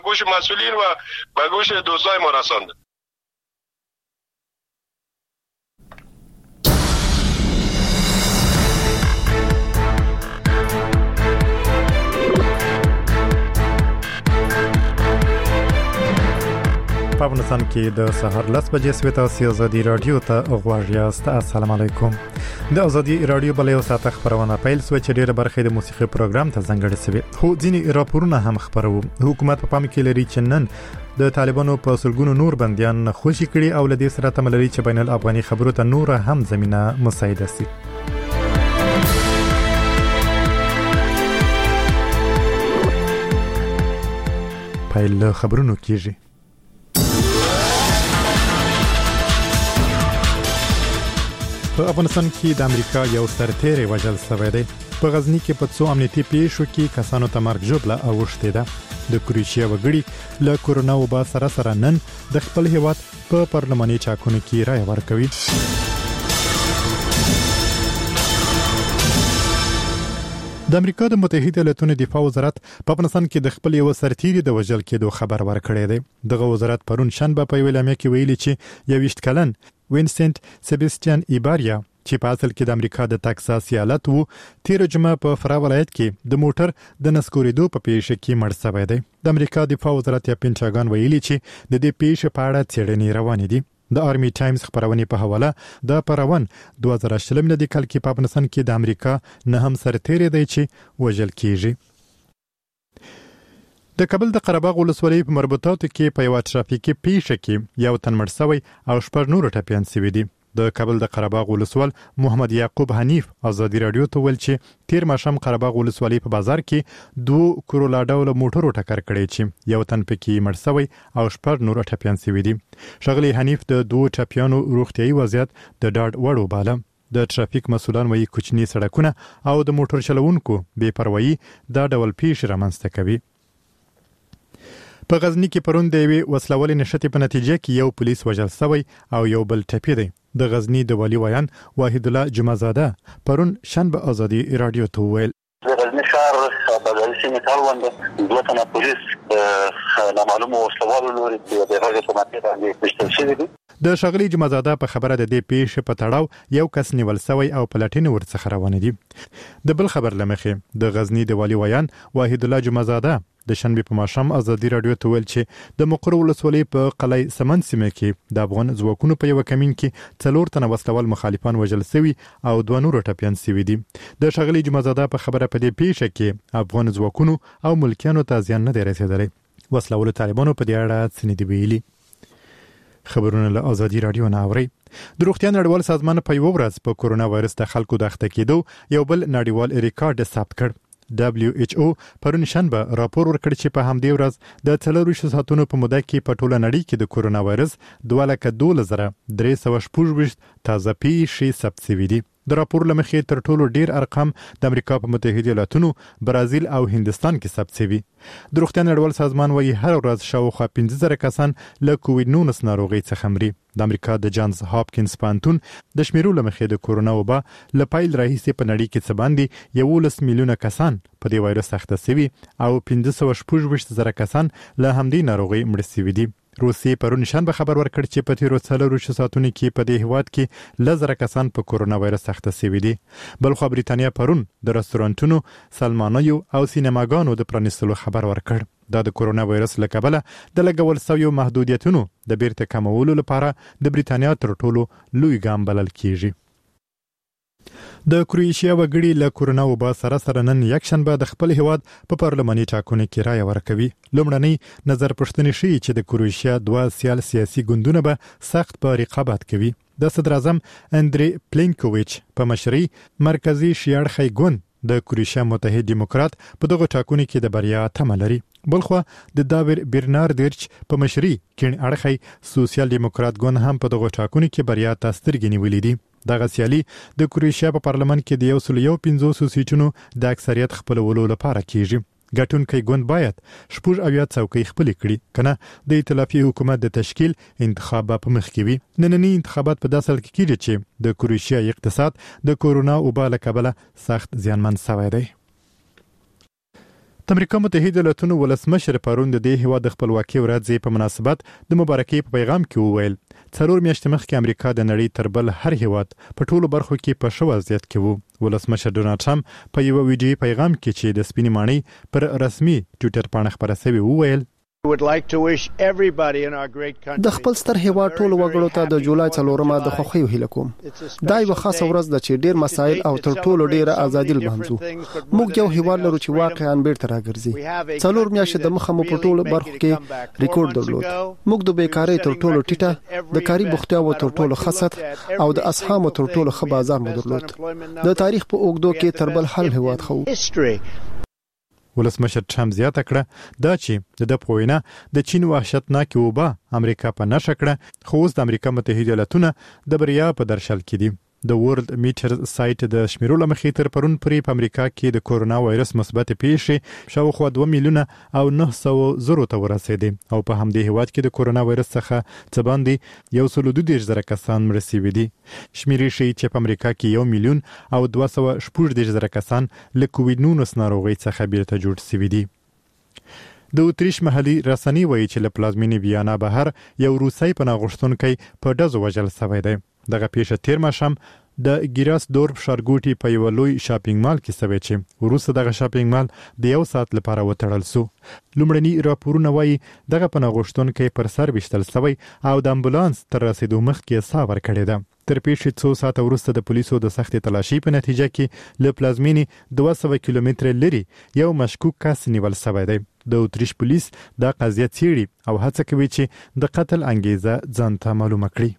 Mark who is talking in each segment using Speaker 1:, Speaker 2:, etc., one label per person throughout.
Speaker 1: گوش مسئولین و به گوش دوستای ما رسانده.
Speaker 2: په افغانستان کې د سهار 10 بجې سوي تاسو ازادي رادیو ته غواړئ یاست. السلام علیکم. د ازادي رادیو بل یو ساعت خبرونه پیل سو چې ډیره برخه د موسیقي پروګرام ته ځانګړې سوي. خو ځینې راپورونه هم خبرو. حکومت په پام کې لري چې نن د طالبانو په سلګونو نور بنديان خوشي کړي او لدې سره تمل لري چې بین الافغاني خبرو ته نور هم زمينه مساعده سي. پیل خبرونو کیږي. په افغانستان کې د امریکا یو سرتیری وژل شوی دی. په غزنی کې په څو امنیتي پیښو کې کسانو ته مرګ ژوبله اوښتې ده. د کروشیا وګړي له کورونا وبا سره نن د خپل هیواد په پارلماني چاکونو کې رایه ورکوي. د امریکا د متحده ایالاتونو دفاع وزارت په افغانستان کې د خپل یو سرتیری د وژل کېدو خبر ورکړی دی. دغه وزارت پرون شنبه په ویلامه کې ویلي چې 21 کلن وینسنت سیباستیان ایباریا چې په اصل کې د امریکا د تکساس ایالت وو 13 جمعه په فرا ولایت کې د موټر د نسکورېدو په پیښه کې مړ شوی دی. د امریکا دفاع وزارت یا پینټاګون ویلي چې د دې پیښې په اړه څېړنې روانې دي. د آرمي ټایمز خبرونه په حواله د پروان 2018 میلادي کال کې په افغانستان کې د امریکا نه هم سرتیری دی چې وژل کیږي. د کابل د قره باغ ولسوالۍ په مربوطاتو کې په یو ترافیکي پیښه کې یو تن مړ شوی او شپږ نور ټپیان شوي دي. د کابل د قره باغ ولسوال محمد یعقوب حنیف ازادي رادیو ته ویل چې تیر ماښام قره باغ ولسوالۍ په بازار کې 2 کرولا ډول موټرو ټکر کړی چې یو تن پکې مړ شوی او شپږ نور ټپیان شوي دي. ښاغلی حنیف د 2 ټپیانو روغتیايي وضعیت د ډاډ وړ وباله. د ټرافیک مسولان وایي کوچني سړکونه او د موټر چلوونکو بې پروايي دا ډول پیښې رامنځته کوي. په غزنی کې پرون د یوې وسلوالې نښتې په نتیجه کې یو پولیس وژل شوی او یو بل ټپي دی. د غزنی د والی ویان واحد الله جمعزاده پرون شنبه ازادي رادیو ته ویل
Speaker 3: د غزنی ښار په داسې مثال باندې دوه تنه پولیس نامعلومه وسلوالو لوري د هغه په ماتې باندې وشتل شوي دي.
Speaker 2: د شغلي جمعزاده په خبره د دې پیښې په تړاو یو کس نیول شوی او پلټنې ورڅخه روانې دي. د بل خبر لمخې د غزنی د والی ویان واحد الله جمعزاده د شنبه په ماښام ازادي رادیو ته ویل چې د مقر ولسوالۍ په قلعه سمن سیمه کې د افغان ځواکونو په یو کمین کې 4 تنه وسلوال مخالفان وژل شوي او 2 نور ټپیان شوي دي. د شغلي جمعزاده په خبره په دې پیښه کې افغان ځواکونو او ملکیانو ته زیان نه دی رسیدلی. وسلوال طالبانو په دې اړه څه نه دی ویلي. خبرونه له ازادي رادیو نه اوري. د روغتیا نړیوال سازمان په یو ورځ په کورونا وایرس د خلکو د اخته کېدو یو بل نړیوال ریکارډ ثبت کړ. WHO پرون شنبه راپور ورکړ چې په همدې ورځ د 4 ساعتونو په موده کې په ټوله نړۍ کې د کورونا وایرس 2,12,316 تازه پیښې ثبت شوي دي. د راپور لمخې تر ټولو ډیر ارقام د امریکا په متحده ایالاتونو، برازیل او هندستان کې ثبت شوي. د روغتیا نړیوال سازمان وايي هر ورځ شاوخوا 15,000 کسان له کووډ-19 ناروغۍ څخه مري. د امریکا د جانز هاپکینز پوهنتون د شمیرو لمخې د کورونا وبا له پیل راهیسې په نړۍ کې څه باندې 11 میلیونه کسان په دې وایرس اخته شوي او 516,000 کسان له همدې ناروغۍ مړه شوي دي. روسیې پرون شنبه خبر ورکړ چې په تیرو 4 ساعتونو کې په دې هیواد کې 10,000 کسان په کورونا وایرس اخته شوي دي. بلخو بریتانیا پرون د رستورانتونو، سلمانیو او سینماګانو د پرانیستلو خبر ورکړ. دا د کورونا وایرس له کبله د لګول شویو محدودیتونو د بیرته کمولو لپاره د بریتانیا تر ټولو لوی ګام بلل کیږي. د کروشیا وګړي له کورونا وبا سره نن یکشنبه د خپل هیواد په پارلماني ټاکنو کې رایه ورکوي. لومړنۍ نظر پوښتنې ښیي چې د کروشیا 2 سیاسي ګوندونه به سخت په رقابت کوي. د صدر اعظم اندري پلینکوویچ په مشرۍ مرکزی شیاړخی ګوند د کروشیا متحد دیموکرات په دغه ټاکنو کې د بریا تمه لري. بلخو د داور برناردیچ په مشرۍ کین اړخی سوسیال دیموکرات ګوند هم په دغه ټاکنو کې بریا تاسترګنی ولې دي. دغه سیالي د کروشیا په پارلمان کې د 150 سیټونو د اکثریت خپلولو لپاره کیږي. ګټونکي ګوند باید 70 څوکۍ خپل کړي کنه د ائتلافي حکومت د تشکیل انتخاب په مخ کې وي. نننی انتخابات په داسې حال کې کیږي چې د کروشیا اقتصاد د کورونا وبا له کبله سخت زیانمن شوی دی. د امریکا متحده ایالاتونو ولسمشر پرون د دې هیواد د خپلواکۍ ورځې په مناسبت د مبارکۍ په پیغام کې وویل 4 میاشتې مخکې امریکا د نړۍ تر بل هر هیواد په ټولو برخو کې په ښه وضعیت کې وو. ولسمشر ډونالد ټرمپ په یو ویډیویي پیغام کې چې د سپینې ماڼۍ پر رسمي ټویټر باندې خبره شوی وویل
Speaker 4: د خپل ستر هیواد ټول وګړو ته د جولای 4مه د خوښیو هیله کوم. دا یو خاصه ورځ ده چې ډیر مسایل او تر ټولو ډیره ازادي لمانځو. موږ یو هیواد لرو چې واقعا بیرته راګرځي. 4 میاشتې د مخه مو په ټولو برخو کې ریکورډ درلود. موږ د بیکاری تر ټولو ټیټه، د کاري بوختیاو تر ټولو خاصت او د اسهامو تر ټولو ښه بازار مو درلود. د تاریخ په اوږدو کې تر بل هر هیواد خو.
Speaker 2: ولسمشر ټرمپ زیاته کړه دا چې د پوینه د چین وحشتناک وبا امریکا په نشه کړه، خو اوس د امریکا متحده ایالاتونو د بریا په درشل کې دي. د ورلد میټر سایت د شمیرو لمخې تر پرون پورې په امریکا کې د کورونا وایرس مثبت پیښې شاوخوا 2 میلیونه او 900,000 ته ورسېدې او په همدې هیواد کې د کورونا وایرس څخه څه باندې 132,000 کسان مړ شوي دي. شمیرې ښیي چې په امریکا کې 1 میلیون او 214,000 کسان له کووډ-19 ناروغۍ څخه بیرته جوړ شوي دي. د اتریش محلي رسنۍ وایي چې له پلازمینې ویانا بهر یو روسي پناه غوښتونکی په ډزو وژل شوی دی. دغه پیښه تیر ماښام د ګیراس دورف ښارګوټي په یو لوی شاپینګ مال کې شوی چې وروسته دغه شاپینګ مال د 1 ساعت لپاره وتړل شو. لومړني راپورونه وایي دغه پناه غوښتونکی پر سر وشتل شوی او د امبولانس تر رسیدو مخکې ساه ورکړې ده. تر پیښې 2 ساعته وروسته د پولیسو د سختې تلاشي په نتیجه کې له پلازمینې 200 کیلومتره لري یو مشکوک کس نیول شوی دی. د اتریش پولیس دا قضیه څیړي او هڅه کوي چې د قتل انګیزه ځان ته معلومه کړي.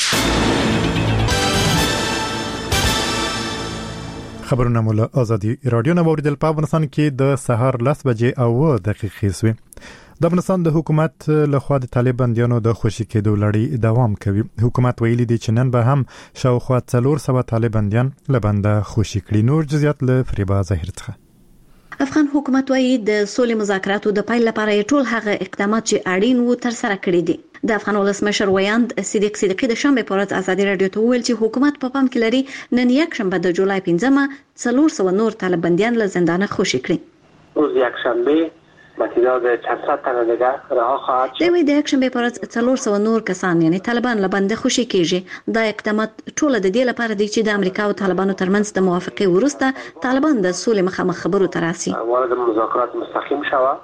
Speaker 2: خبرونه مول ازادي رادیو نو اوریدل په افغانستان کې د سهار 10 بجې او دقیقې سوي. د افغانستان د حکومت لخوا د طالبانو د خوشي کېدو لړۍ دوام کوي. حکومت ویلي دی چې نن به هم شاوخوا 400 طالبان لبنده خوشي کړي. نور جزئیات له فریبا ظاهر څخه.
Speaker 5: افغان حکومت وايي د سولې مذاکراتو د پیل لپاره ټول هغه اقدامات چې اړین وو تر سره کړي دي. د افغان ولسمشر ویاند صدیق صدیقی د شنبه په ورځ ازادي رادیو ته وویل چې حکومت په پام کې لري نن یک شنبه د جولای 15 400 نور طالباندیان له زندانه خوشي کړي.
Speaker 6: روز یک شنبه با تعداد 400 تن دیگر رها خواهد شد.
Speaker 5: د یک شنبه په ورځ 400 نور کسان یعنی طالبان له بنده خوشي کیږي. دا اقدامات ټول د دې لپاره دي چې د امریکا او طالبانو ترمنځ د موافقه وروسته طالبان د سولې مخامخ خبرو ته راسي.
Speaker 6: وارد مذاکرات مستقیم شوه.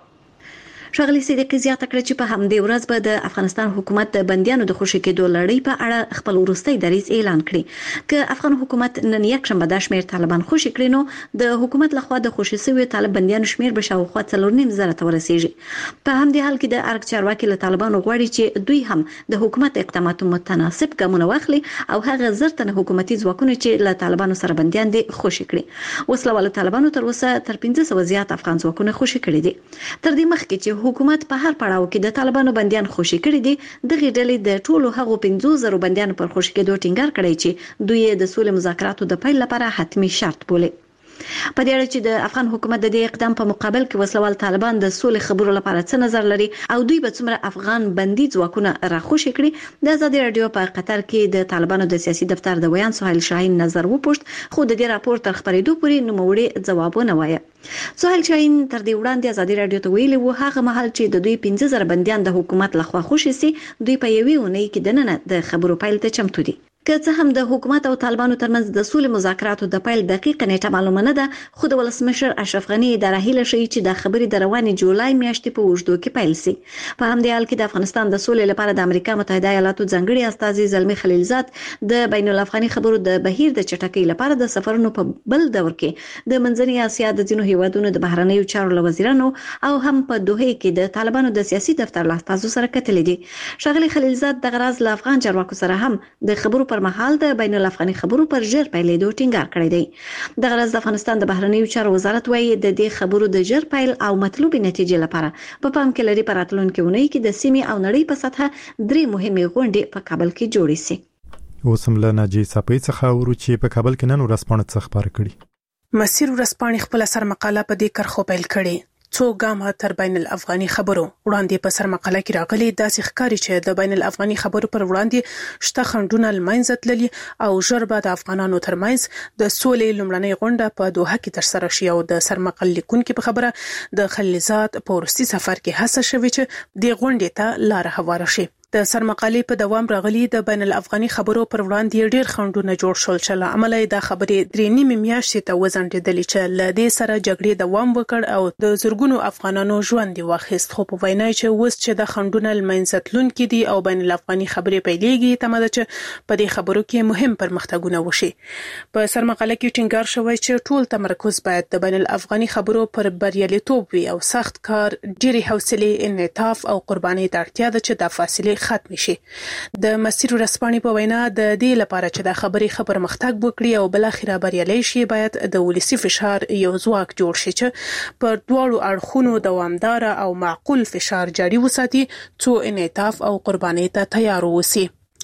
Speaker 5: ښاغلي صدیقی زیاته کړه چې په همدې ورځ به د افغانستان حکومت د بندیانو د خوشي کېدو لړۍ په اړه خپل وروستي دریځ اعلان کړي. که افغان حکومت نن یک شنبه د شمیر طالبان خوشي کړي نو د حکومت لخوا د خوشي شوی طالب بندیانو شمیر به شاوخوا 4.5 ته ورسیږي. په همدې حال کې د ارګ چارواکي له طالبانو غواړي چې دوی هم د حکومت اقداماتو متناسب ګامونه واخلي او هغه زرتن حکومتي ځواکونه چې له طالبانو سره بندیان دي خوشي کړي. وسلواله طالبانو تر اوسه تر 500 زیات افغان ځواکونه خوشي کړي دي. تر دې مخکې چې حکومت په هر پړاو کې د طالبانو بنديان خوشي کړي دي. دغه ډلې د ټولو هغو 500 بنديانو پر خوشي کېدو ټینګار کړی چې دوی د سولې مذاکراتو د پیل لپاره حتمی شرط بولي. په دې اړه چې د افغان حکومت د دې اقدام په مقابل کې وسلوال طالبان د سولې خبرو لپاره څه نظر لري او دوی به څومره افغان بندي ځواکونه راخوشي کړي، د آزادي رادیو په قطر کې د طالبانو د سیاسي دفتر د ویان سهیل شاهین نظر وپوښت، خو د دې راپور تر خبرېدو پورې نوموړي ځوابونه وایي. سهیل شاهین تر دې وړاندې آزادي رادیو ته ویلي وو هغه مهال چې د دوی 15000 بنديان د حکومت لخوا خوشي سي، دوی په یوې اونۍ کې دننه د خبرو پیل ته چمتو دي. که څه هم د حکومت او طالبانو ترمنځ د سولې مذاکراتو د پیل دقیقه نیټه معلومه نه ده، خو د ولسمشر اشرف غنی اداره هیله شي چې د خبرې د روانې جولای میاشتې په اوږدو کې پیل سي. په همدې حال کې د افغانستان د سولې لپاره د امریکا متحده ایالاتو ځانګړي استازي زلمی خلیلزاد د بین الافغاني خبرو د بهیر د چټکۍ لپاره د سفرونو په بل دور کې د منځنۍ اسیا د ځینو هیوادونو د بهرنیو چارو وزیرانو او هم په دوحه کې د طالبانو د سیاسي دفتر له استازو سره کتلې دي. ښاغلي خلیلزاد د غراز له افغان چارواکو سره هم د خبرو پر مهال د بین الافغاني خبرو پر ژر پیلېدو ټینګار کړی دی. د غرض د افغانستان د بهرنیو چارو وزارت وايي د دې خبرو د ژر پیل او مطلوبې نتیجې لپاره په پام کې لري په راتلونکي اونۍ کې د سیمې او نړۍ په سطحه 3 مهمې غونډې په کابل کې جوړې شي.
Speaker 2: اوس هم له ناجي صاحب څخه ورو چې په کابل کې نن ورځپاڼه څخه خبر کړي.
Speaker 7: مسیر ورځپاڼې خپل سر مقاله په دې کرخو پیل کړي څو ګامه تر بین الافغاني خبرو وړاندې په سرمقاله کې راغلي داسې ښکاري چې د بین الافغاني خبرو پر وړاندې شته خنډونه لمنځه تللي او ژر به د افغانانو ترمنځ د سولې لومړنۍ غونډه په دوحه کې ترسره شي. او د سرمقال لیکونکو په خبره د خلیلزاد په وروستي سفر کې هڅه شوې چې د غونډې ته لار هواره شي. د سرمقالې په دوام راغلي د بین الافغاني خبرو پر وړاندې ډېر خنډونه جوړ شول چې له امله د خبرې 3.5 میاشتې ته وزنډېدلې چې له دې سره جګړې دوام وکړ او د زرګونو افغانانو ژوند واخیست. خو په وینا چې اوس چې د خنډونه لمنځه تلونکي دي او بین الافغاني خبرې پیلېږي تمه ده چې په دې خبرو کې مهم پرمختګونه وشي. په سرمقاله کې ټینګار شوی چې ټول تمرکز باید د بین الافغاني خبرو پر بریالیتوب وي او سخت کار، ډېرې حوصلې، انعطاف او قرباني ته اړتیا ده چې د فاصلې ختم شي. د مسیر ورسپانې په وینا د دې لپاره چې د خبرې خبر مختګ وکړي او بل اخره بریالي شي باید د ولسی فشار یو ځواک جوړ شي چې پر دواړو اړخونو دوامدار او معقول فشار جاري وساتي څو انعطاف او قرباني ته تیار وسی.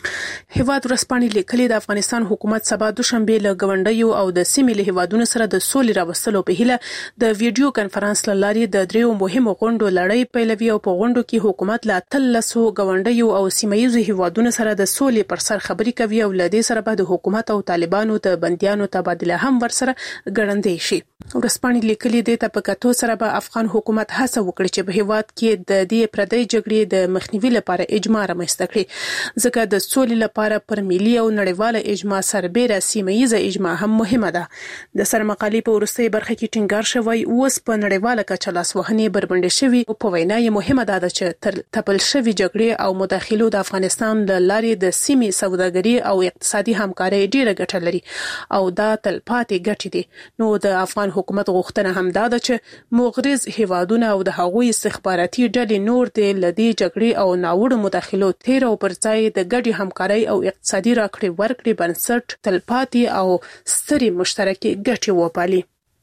Speaker 7: هیواد ورسپانې لیکلي د افغانستان حکومت سبا دوشنبه له غونډیو او د سیمې له هیوادونو سره د سولې راوستلو په هیله د ویډیو کانفرنس لاري د دریو مهمو غونډو لړۍ پیلوي او په غونډو کې حکومت له 13 غونډیو او سیمایي هیوادونو سره د سولې پر سر خبري کوي او له دې سره به د حکومت او طالبانو د بنديانو تبادله هم ورسره ګړندې شي. ورسپانې لیکلي د تپکاتو سره به افغان حکومت هڅه وکړي چې په هیواد کې د دې پردې جګړې د مخنیوي لپاره اجماع رامنځته کړي ځکه د سولې لپاره پر ملي او نړیواله اجماع سربېره سیمایي اجماع هم مهمه ده. د سرمقالې په وروستۍ برخه کې ټینګار شوی اوس په نړیواله کچه لاسوهنې بربنډې شوي او په وینا یې مهمه ده چې تر تپل شوی جګړې او مداخلو د افغانستان له لارې د سیمې سوداګري او اقتصادي همکاري ډیره ګټه لري او دا تلپاتې ګټې دي. نو د افغان حکومت غوښتنه هم ده چې مغرض هیوادونه او د هغوی استخباراتي ډلې نور د لدی جګړې او ناوړه مداخلو تیر او پر ځای د ګډي همکاري او اقتصادي راکړې ورکړې بنسټ تلپاتې او سترې مشترکې ګټې وپالي.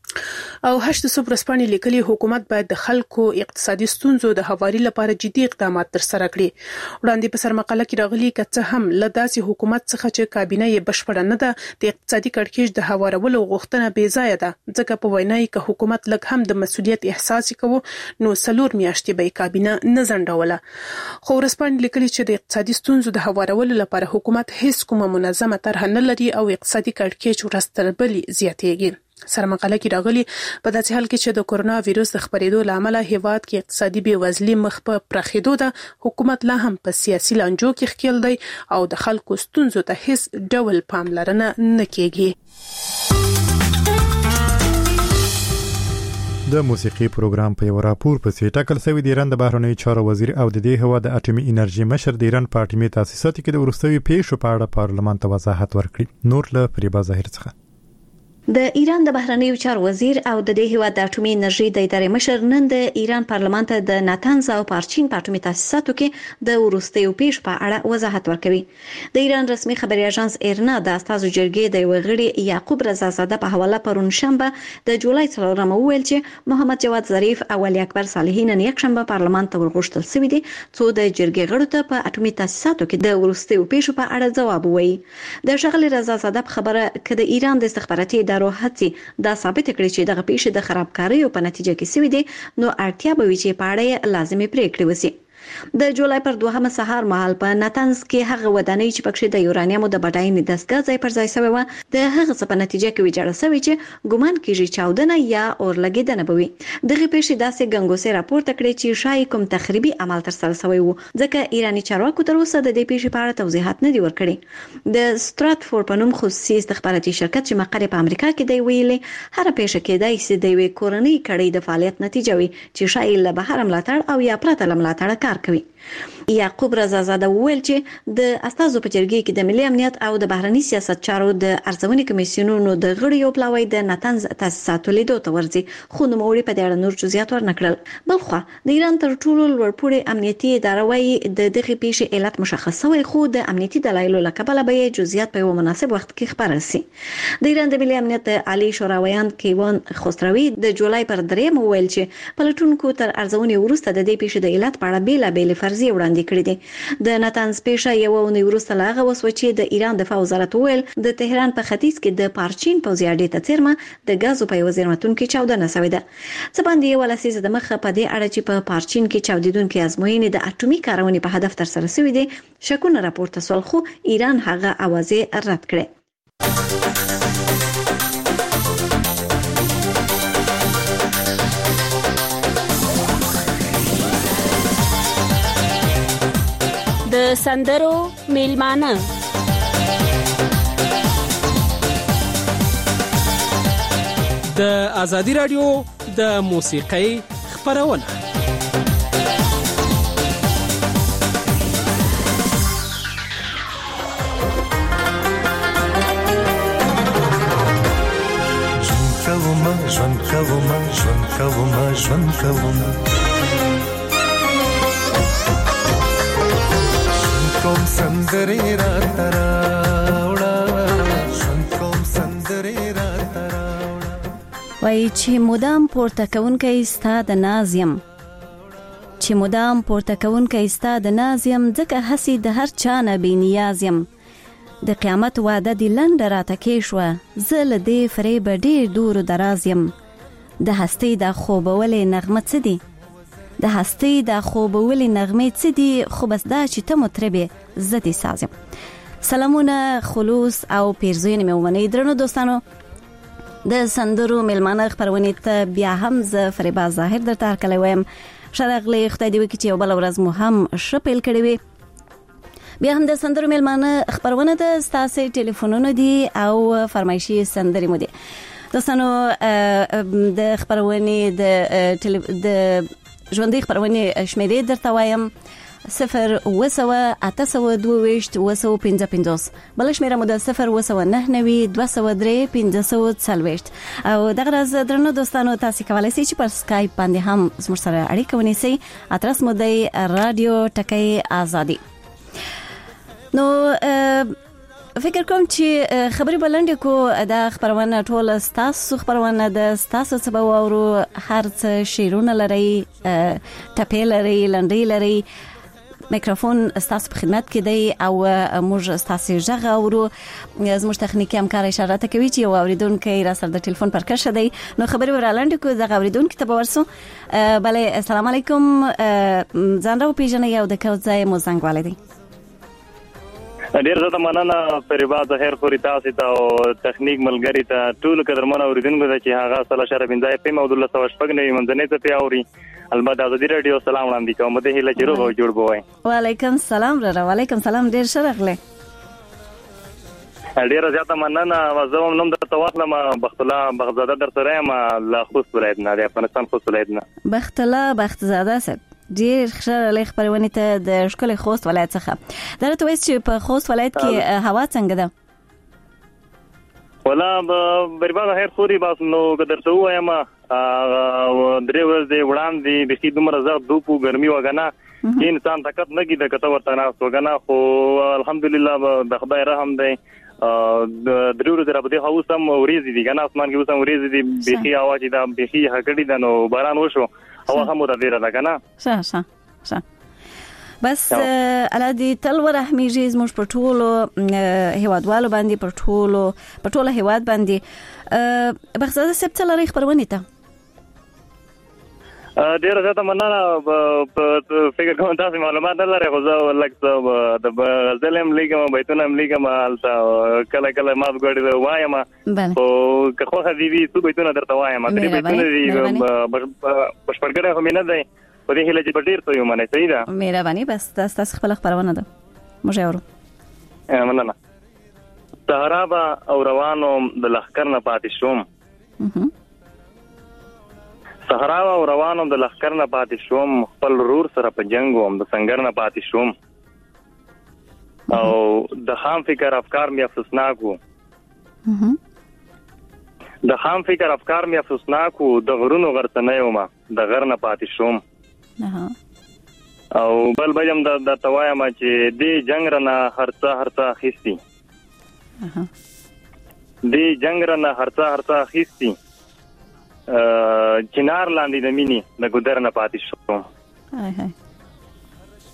Speaker 7: او هشت صبح ورسپانې لیکلي حکومت باید د خلکو اقتصادي ستونزو د هواري لپاره جدي اقدامات ترسره کړي. وړاندې په سرمقاله کې راغلي که هم له داسې حکومت څخه چې کابینه یې بشپړه نه ده د اقتصادي کړکېچ د هوارولو غوښتنه بې ځایه ده ځکه په وینا یې که حکومت لږ هم د مسؤلیت احساس کوو نو 4 میاشتې به کابینه نه ځنډوله. خو ورسپانې لیکلي چې د اقتصادي ستونزو د هوارولو لپاره حکومت هیڅ کومه منظمه طرح نه لري او اقتصادي کړکېچ ورځ تر بلې زیاتېږي. سرمقاله کې راغلي په داسې حال کې چې د کورونا وایروس د خپرېدو لامل هیواد کې اقتصادي بېوزلي مخ په پراخېدو ده حکومت لا هم په سیاسي لانجو کې ښکېل دی او د خلکو ستونزو ته هیڅ ډول پاملرنه نه کیږي.
Speaker 2: د موسیقي پروګرام په یو راپور پسې ټاکل شوی د ایران د بهرنیو چارو وزیر او د دې هوا د اټومي انرژي مشر د ایران په اټومي تاسیساتو کې د وروستیو پیښو په اړه پارلمان ته وضاحت ورکړي. نور له فریبا ظاهر څخه
Speaker 5: د ایران د بهرنیو چارو وزیر او د دې هیواد د اټومي انرژي د ادارې مشر نن د ایران پارلمان ته د ناتنز او پارچین په اټومي تاسیساتو کې د وروستیو پیښو په اړه وضاحت ورکوي. د ایران رسمي خبري اژانس ایرنا د استازو جرګې د وغړي یعقوب رضازاده په حواله پرون شنبه د جولای 4 ویل چې محمد جواد ظریف او علي اکبر صالحی نن یک شنبه پارلمان ته ورغښتل شوی دي څو د جرګې غړو ته په اټومي تاسیساتو کې د وروستیو پیښو په اړه ځواب ووایي. د شغل رضازاده په خبره کې د ایران د استخباراتي هڅې دا ثابت کړي چې دغه پیښه د خرابکارۍ په نتیجه کې سوي دي نو اړتیا به وي چې په اړه لازمي پریکړې وشي. د جولای پر 2 سهار مهال په ناتنز کې هغه ودانۍ چې پکې د یورانیوم د بډاینې دستګاه ځای پر ځای شوی و د هغه څه په نتیجه کې ویجاړه شوی چې ګومان کیږي چاودنه یا اورلګیدنه به وي. دغه پیښې داسې ګنګوسې راپورته کړې چې شاید کوم تخریبي عمل ترسره شوی و ځکه ایرانی چارواکو تر اوسه د دې پیښې په اړه توضیحات نه دي ورکړي. د ستراتفورد په نوم خصوصي استخباراتي شرکت چې مقر په امریکا کې دی ویلي هر پیښه کې د ایسي کورنۍ کړي د فعالیت نتیجه وي چې شاید له بهر ملاتړ او یا پرته ملاتړ کار کوي. یعقوب رضازاده ویل چې د استازو په جرګې کې د ملي امنیت او د بهرنی سیاست چارو د ارزونې کمیسیونونو د غړیو پلاوی د ناتنز تاسیساتو لیدو ته ورځي خو نوموړي په دې اړه نور جزئیات ورنکړل. بلخو د ایران تر ټولو لوړپوړي امنیتي اداره وايي د دغه پیښې علت مشخص شوی خو د امنیتي دلایلو لکبله به جزئیات په یو مناسب وخت کې خبر شي. د ایران د ملي امنیت عالی شوراویان کیوان خسروی د جولای پر 3 ویل چې پلټونکو تر ارزونې وروسته د دې پیښې د علت په اړه بیلابېل فرضیې وړاندې وړاندې کړی دی. د نتانز پیښه یو اونۍ وروسته لا هغه وسوه چې د ایران دفاع وزارت وویل د تهران په ختیځ کې د پارچین پوځي اډې ته څیرمه د غازو په یو زیرمتون کې چاودنه شوې ده. څه باندې یو لسیزه د مخه په دې اړه چې په پارچین کې چاودیدونکو ازموینې د اټومي کارونې په هدف تر سره شوې دي شکونه راپورته سول، خو ایران هغه اوازې رد کړې.
Speaker 8: د سندرو میلمانه
Speaker 9: د ازادي رادیو د موسیقۍ خبرونه.
Speaker 10: ژوند کوم کوم سندرې را تراوړه ژوند کوم سندرې را تراوړه
Speaker 11: وای چې مدام پورته کوونکی ستا د نازیم چې مدام پورته کوونکی ستا د نازیم ځکه هسي د هر چا نه بې نیازیم د قیامت وعده دی لنډه راته کې شوه زه له دې فریبه ډېر دور و دراز یم د هستۍ دا خوبولې نغمه څه دي د هستۍ دا خوبولې نغمې څه دي خو بس دا چې ته مطربې زه دې ساز یم. سلامونه خلوص او پیرزوینې مې ومنئ درنو دوستانو. د سندرو میلمانه خپرونې ته بیا هم زه فریبا ظاهر درته هرکلی وایم. ښه راغلی، خدای دې وکړي چې یو بله ورځ مو هم ښه پیل کړې وي. بیا هم د سندرو میلمانه خپرونه ده، ستاسې ټلیفونونه دي او فرمایشي سندرې مو دي. دوستانو د خپرونې د ژوندۍ خپرونې شمیرې درته وایم 080822255 بل شمیره مو د 07992031540 او دغه راز درنو دوستانو تاسو کولای شئ چې پر سکایپ باندې هم زموږ سره اړیکه ونیسئ. ادرس مو دی رادیو ټکی آزادي. نو فکر کوم چې خبرې بلندې کو دا خبرونه ټول ستاسو خبرونه د ستاسو څه به واورو، هر څه شیرونه لري، ټپې لري، لنډۍ لري، میکروفون ستاسو په خدمت کې دی او موږ ستاسو غږ اورو. زموږ تخنیکی همکار اشاره ته کوي چې یو اوریدونکی را سره د ټلیفون پر کرښه دی. نو خبرې ورلاندې کو دغه اوریدونکي ته به ورسو. بله السلام علیکم، ځان را وپېژنئ او د کوم ځای مو زنګ والی دی؟
Speaker 12: ډیر زړه مننه فریبا ظاهر خوري تاسو ته او تخنیک ملګری ته ټول قدرمنو اوریدونکو ته چې هغه صلی شر بنځای په موضوع له 109 منځنۍ ته پیاوري. البته ازادي رادیو سلام وړاندې کوم د هیله چې روغ او جوړ بوي.
Speaker 11: وعلیکم السلام را وعلیکم السلام، ډیر ښه راغلی.
Speaker 12: ډیر زیاته مننه. زه نوم درته واخلم بخت الله بختزاده درته رایم له خوست ولایت نه، د افغانستان خوست ولایت نه. بخت الله بختزاده صاحب ډیر ښه لې خبرونه ته د ښکلي خوست ولایت څخه. درته وایي چې په خوست ولایت کې هوا څنګه ده؟ ولا برباد هر خوري بس نو درته وایم درې ورځې وړاندې د خې دومره زړه دوپو ګرمي وګنه انسان طاقت نه کیده کته ورته نه وګنه، خو الحمدلله د خدای رحم دی. درې ورځې را بده هاوس هم ورېزي دي کنه، اسمان کې اوس هم ورېزي دي، بيخي هوا چې دا بيخي هکړي ده، نو باران وشو هوا هم ورته ده کنه. ښه
Speaker 11: بس الادي تل ورحمیږي زموږ په ټولو هیوادوالو باندې، په ټولو هیواد باندې. بخزاده سپت لري خبرونه ته
Speaker 12: ډیر زیاته مننه. فکر کوم تاسو معلومات لرئ، خو زه لکه د غزل هم لیکم، بیتونه هم لیکم، کله کله ما غوړې وایم او که خو حبيبي څو بیتونه درته وایم. درې بیتونه دي بشپړګره هم نه دی په دې هله چې ډیر ته یو منه صحیح ده.
Speaker 11: مهرباني بس تاسو خپل خبرونه ده موږ اورو.
Speaker 12: مننه. صحرا او روانو د لخر نه پاتې شوم، صحرا او روانو د لخر نه پاتې شوم، خپل رور سره په جنگ وم، د سنگر نه پاتې شوم، او د خام فکر افکار می افسوسناک وو، د خام فکر افکار می افسوسناک وو، د غرونو غرڅنۍ وم، د غر نه پاتې شوم. او بل بجم د توایم چې دې جنگ رنه هرڅه خېستی، دې جنگ رنه هرڅه خېستی، چنار لاندې د مینې د ګودر نه پاتې شوم.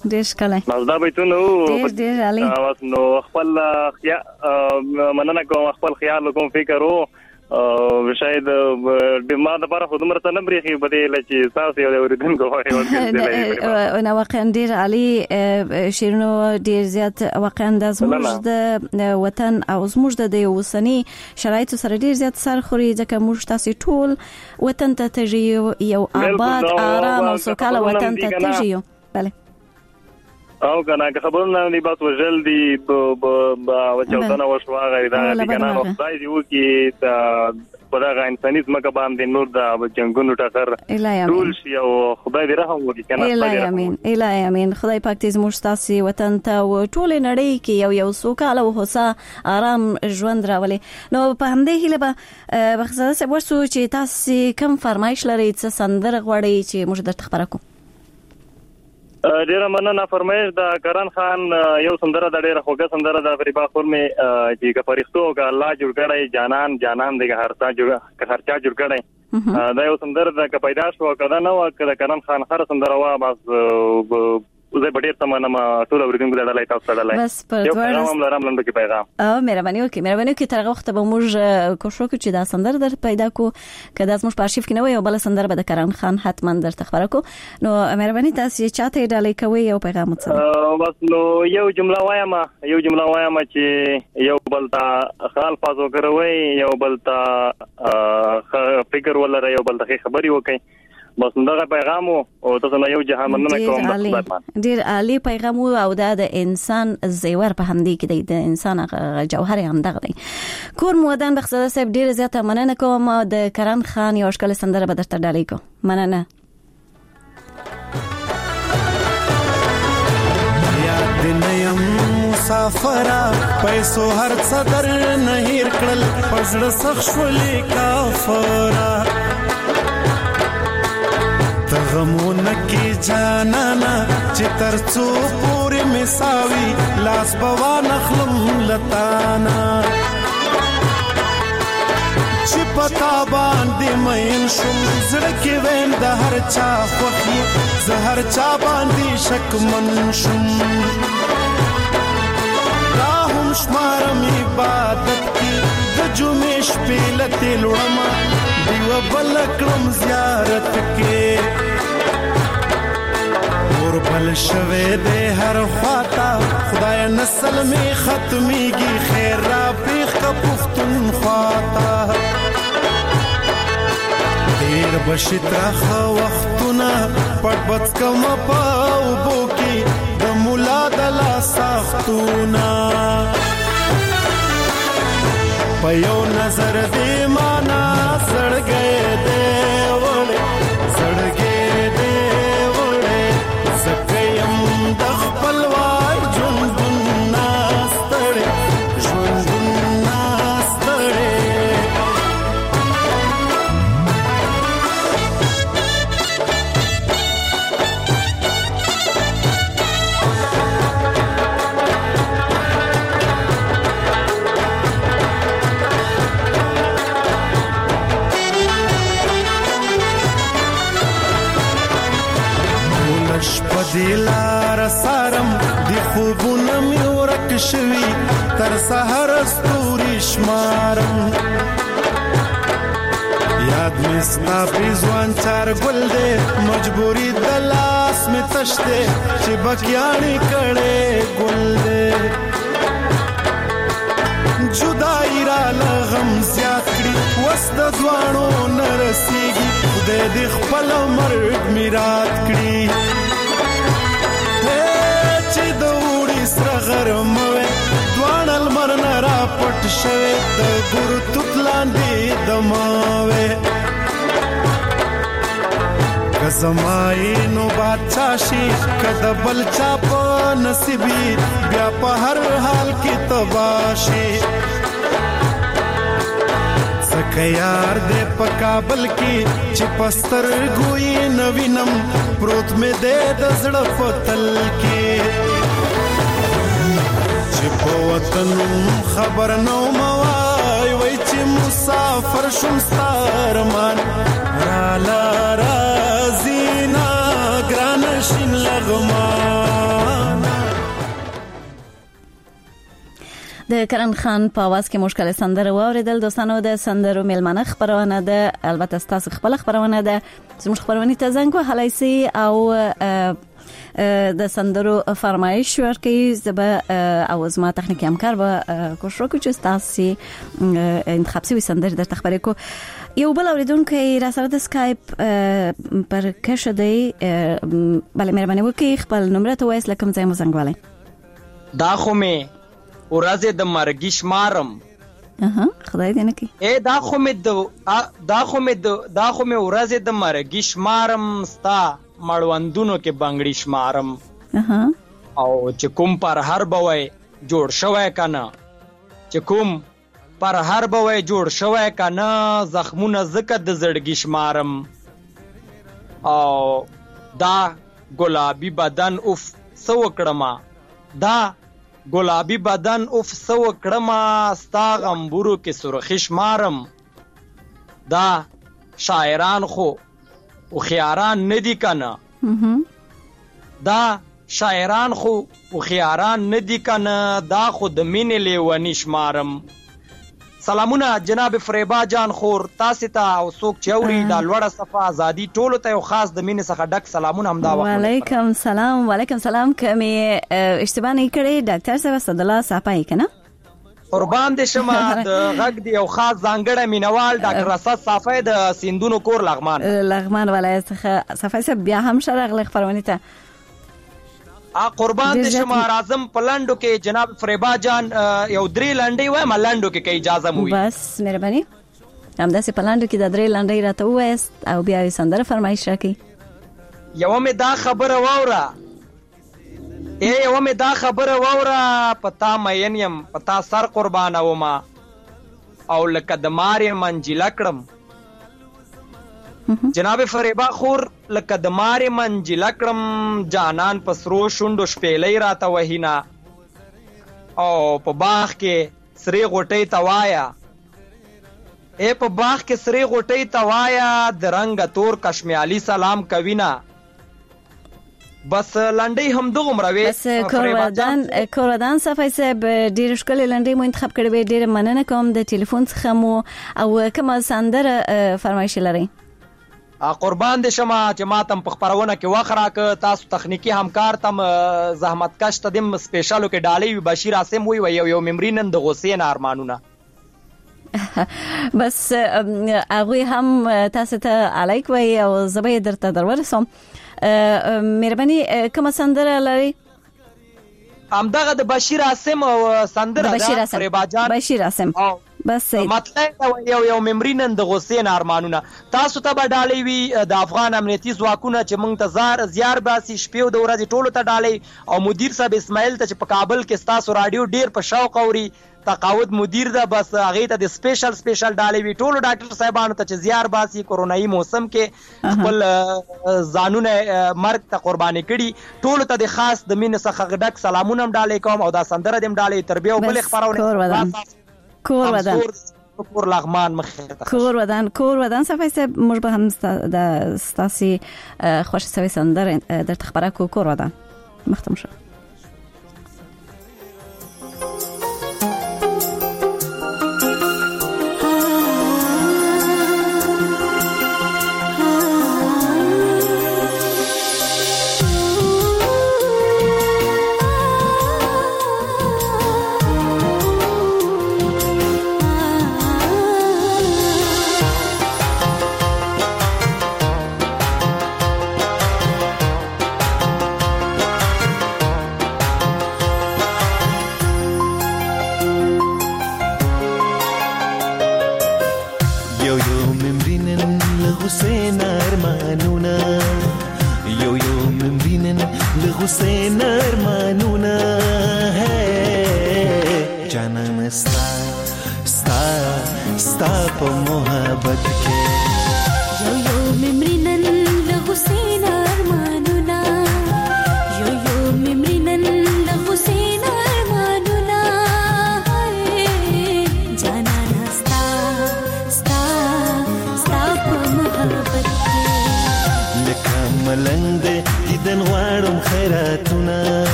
Speaker 11: ډېر ښکلی
Speaker 12: دا بیتونه
Speaker 11: ډېر علي
Speaker 12: نو خپل مننه کوم خپل خیال کوم فکر وو شاید ما د لپاره خود مرته نه بریخي بدل چې تاسو یو اوریدونکو وایي
Speaker 11: نو واقعا ډېر علي شیرینو ډېر زیات واقعا د زموږ د وطن او زموږ د اوسنی شرایطو سره ډېر زیات سر خوري ځکه موږ تاسو ټول وطن ته تجي یو آباد آرام او سوکاله وطن ته تجي بله
Speaker 12: او کنه که خبرونه دی بس وجل دی وچاودنه وشو غیدا دی کنه نو خدای دی وکي په دا انسانیت مکه باندې نور د جنگونو ټکر ټول شي او خدای دې رحم وکړي کنه
Speaker 11: الهي امين الهي امين خدای پاک دې زموږ تاسو وطن ته او ټول نړۍ کې یو سوکاله او هوسا آرام ژوند راولي نو په همدې هیله به بخزاده سه ورسو چې تاسو کوم فرمایش لرئ چې سندره غواړئ چې موږ درته خبره کوو
Speaker 12: ډیره مننه فرمایش د کرن خان یو سندره د ډیره خوږه سندره د غریبا خور می چې کا فرښتو کا الله جوړ کړی جانان جانان دغه هرڅا جوړ کړی دا یو سندره د پیدا شو کده نو کده کرن خان هر سندره وا بس زه ډیر تمنه ټول اوریدونکو ته ډالای تاسو ته ډالای
Speaker 11: بس په
Speaker 12: دوه هم لرم لنډ کې پیغام
Speaker 11: مهرباني وکړئ تر وخت به موږ کوشش وکړو چې دا سندره در پیدا کو کدا زموږ په archive کې نه وي او بل سندره به د کرن خان حتما درته خبره کو نو مهرباني تاسو چاته ډالای کوي یو پیغام وڅ
Speaker 12: بس نو یو جمله وایم چې یو بل ته خال فازو کوي یو بل ته فکر ولر یو بل ته خبري وکړي بس دغه پیغام او تاسو نه یو جهان مننه کوم
Speaker 11: ډیر عالی پیغام او د انسان زیور په همدې کې د انسان جوهر هم دغه دی کور مودان بخزاده صاحب ډیر زیاته مننه کوم د کرن خان یو اشکال سندره به درته ډالۍ کوم مننه
Speaker 10: یاد نیم مسافر پیسو هر صدر نه هیر کړل پزړه سخ شولې کافر تغمونه کې جانانا چې ترڅو پورې مساوي لاس بوان خلم لتانا چې پتا باندې مین شم زړه کې وین د هر چا خوخي زهر چا باندې شک من شم راهم شمارم عبادت کې د جمعې شپې لته لړم دیو بل کړم زیارت کې اور بل شوه دې هر خواتا خدای نسل می ختميږي خیر را پیخ کا پختون خواتا دیر بشترا خو وختونه پټ بچ کم پاو بوکي د مولا دلا سختونه پيو نظر دې مانا سړ گئے دې وړ سړ گئے دې وړ زکیم د خپل وای ژوند ناستړې ژوند ناستړې دلار سارم دی خوبونه می ورک شوی تر سحر استوري شمارم یاد می ستا پیزوان چار گل دے مجبوری دلاس می تشتے چی بکیانی کڑے گل دے جدائی را لغم زیاد کری وست دوانو نرسیگی خدای دی خپل مرگ میراد کری چې د وړي سره غرموي دوان المرن را پټ شوي د ګور توتلاندې دماوي کزمای نو بادشاہ شي کده بل چا په نصیبي بیا په هر حال کې تباشي سکه یار دې په کابل کې چې پستر ګوي نوینم پروت مې دې د زړه پتل کې چې په وطن خبر نو موای وای چې مسافر شوم ستارمان را لا رازینا ګران شین لغمان
Speaker 11: د کرن خان په आवाज کې مشکل سندره واوریدل. دوستانو د سندرو میلمنه خبرونه ده، البته تاسو خپل خبرونه ده زموږ خبرونه ته زنګ وهلای سي او د سندرو فرمایش ورکړي. زبا او زما تخنیکی همکار به کوشش وکړي چې تاسو انتخاب سوي سندره درته خبرې کو. یو بل اوریدونکو را سره د سکایپ پر کښه دی. بله مهرباني وکړئ خپل نمبر ته وایس لکه ځای مو زنګ والي.
Speaker 13: دا خو مې ورځې د مرګي شمارم.
Speaker 11: خدای دې نه کوي.
Speaker 13: دا خو مې ورځې د مرګي شمارم، ستا مړوندونو کې بنګړي شمارم. او چې کوم پر هر بوي جوړ شوی کنه، چې کوم پر هر بوي جوړ شوی کنه، زخمونه زکه د زړګي شمارم. او دا ګلابي بدن اف سو کړما، دا ګلابي بدن اف سو کړما، ستا غمبورو کې سرخی شمارم. دا شاعران خو او خياران ندی کنه، دا شاعران خو او خياران ندی کنه، دا خود مینې لیونی شمارم. سلامونه جناب فریبا جان خور، تاسو ته او څوک چوري د لوړه صفه ازادي ټولو ته او خاص د مینې څخه ډک سلامونه هم دا وخت.
Speaker 11: وعلیکم سلام. وعلیکم سلام. کمه اشتباه نه کړی ډاکټر صاحب صد الله صافای کنه
Speaker 13: قربان دې شمه. د غږ دی او خاص ځانګړی مینوال ډاکټر اسد صافی د سیندونو کور لغمان ولایت څخه. صافی صاحب بیا هم شرغ خبرونه ته قربان دې شمه. راځم پلانډو کې جناب فریبا جان یو درې لنډي وای ملانډو کې اجازه مو وي.
Speaker 11: بس مهرباني همداسې پلانډو کې د درې لنډي راته وایست او بیا سندره فرمایش راکې.
Speaker 13: یو مې دا خبره واوره، یو مې دا خبره واوره، پتا مین یم پتا سر قربانه وما او لکه د مارې منجله کړم. جناب فریبا خور لکه د مارې منجله کړم، جانان پسرو شوندو شپېلې راته وهینا. او په باغ کې سری غوټۍ توایا، په باغ کې سری غوټۍ توایا، د رنګ تور کشمیالي سلام کوینا. بس لنډي هم دغه مروي.
Speaker 11: بس کوردان صفای صاحب ډیر ښکلې لنډي مو انتخاب کړې وې. ډیر مننه کوم د ټلیفون څخه مو او کومه سندره فرمایش لري.
Speaker 13: قربان دې شمه چې ما تم په خبرونه کې وخرا ک تاسو تخنیکی همکار تم زحمت کش تدم سپیشالو کې ډالې بشیر عاصم وی یو ممرینن د غوسین ارمانونه.
Speaker 11: بس هغه هم تاسو ته علیک وی او زبې درته درورسم. مهرباني کومه سندره لري؟
Speaker 13: همدغه د بشیر عاصم او سندره د فریبا جان
Speaker 11: بشیر عاصم. بس
Speaker 13: مطلب یو ممرینن د غوسین ارمانونه. تاسو ته به ډالې وي د افغان امنیتي ځواکونه چې موږ ته زیار باسي شپې د ورځې ټولو ته ډالې. او مدیر صاحب اسماعیل ته چې په کابل کې تاسو رادیو ډیر په شوق اوري، تقاعد مدیر ده، بس هغه ته د سپیشل ډالې وی. ټولو ډاکټر صاحبانو ته چې زیار باسي کورونایي موسم کې خپل ځانونه مرګ ته قرباني کړي، ټولو ته د خاص د مینې څخه ډک سلامونه هم ډالې کوم او دا سندره دې هم ډالې تربیه او بل خبرونه
Speaker 11: کور
Speaker 13: لغمان مخه
Speaker 11: کور ودان صفای صاحب موږ به هم د ستاسي خوش سوي سندره درته خبره کو. کور ودان مختم شو.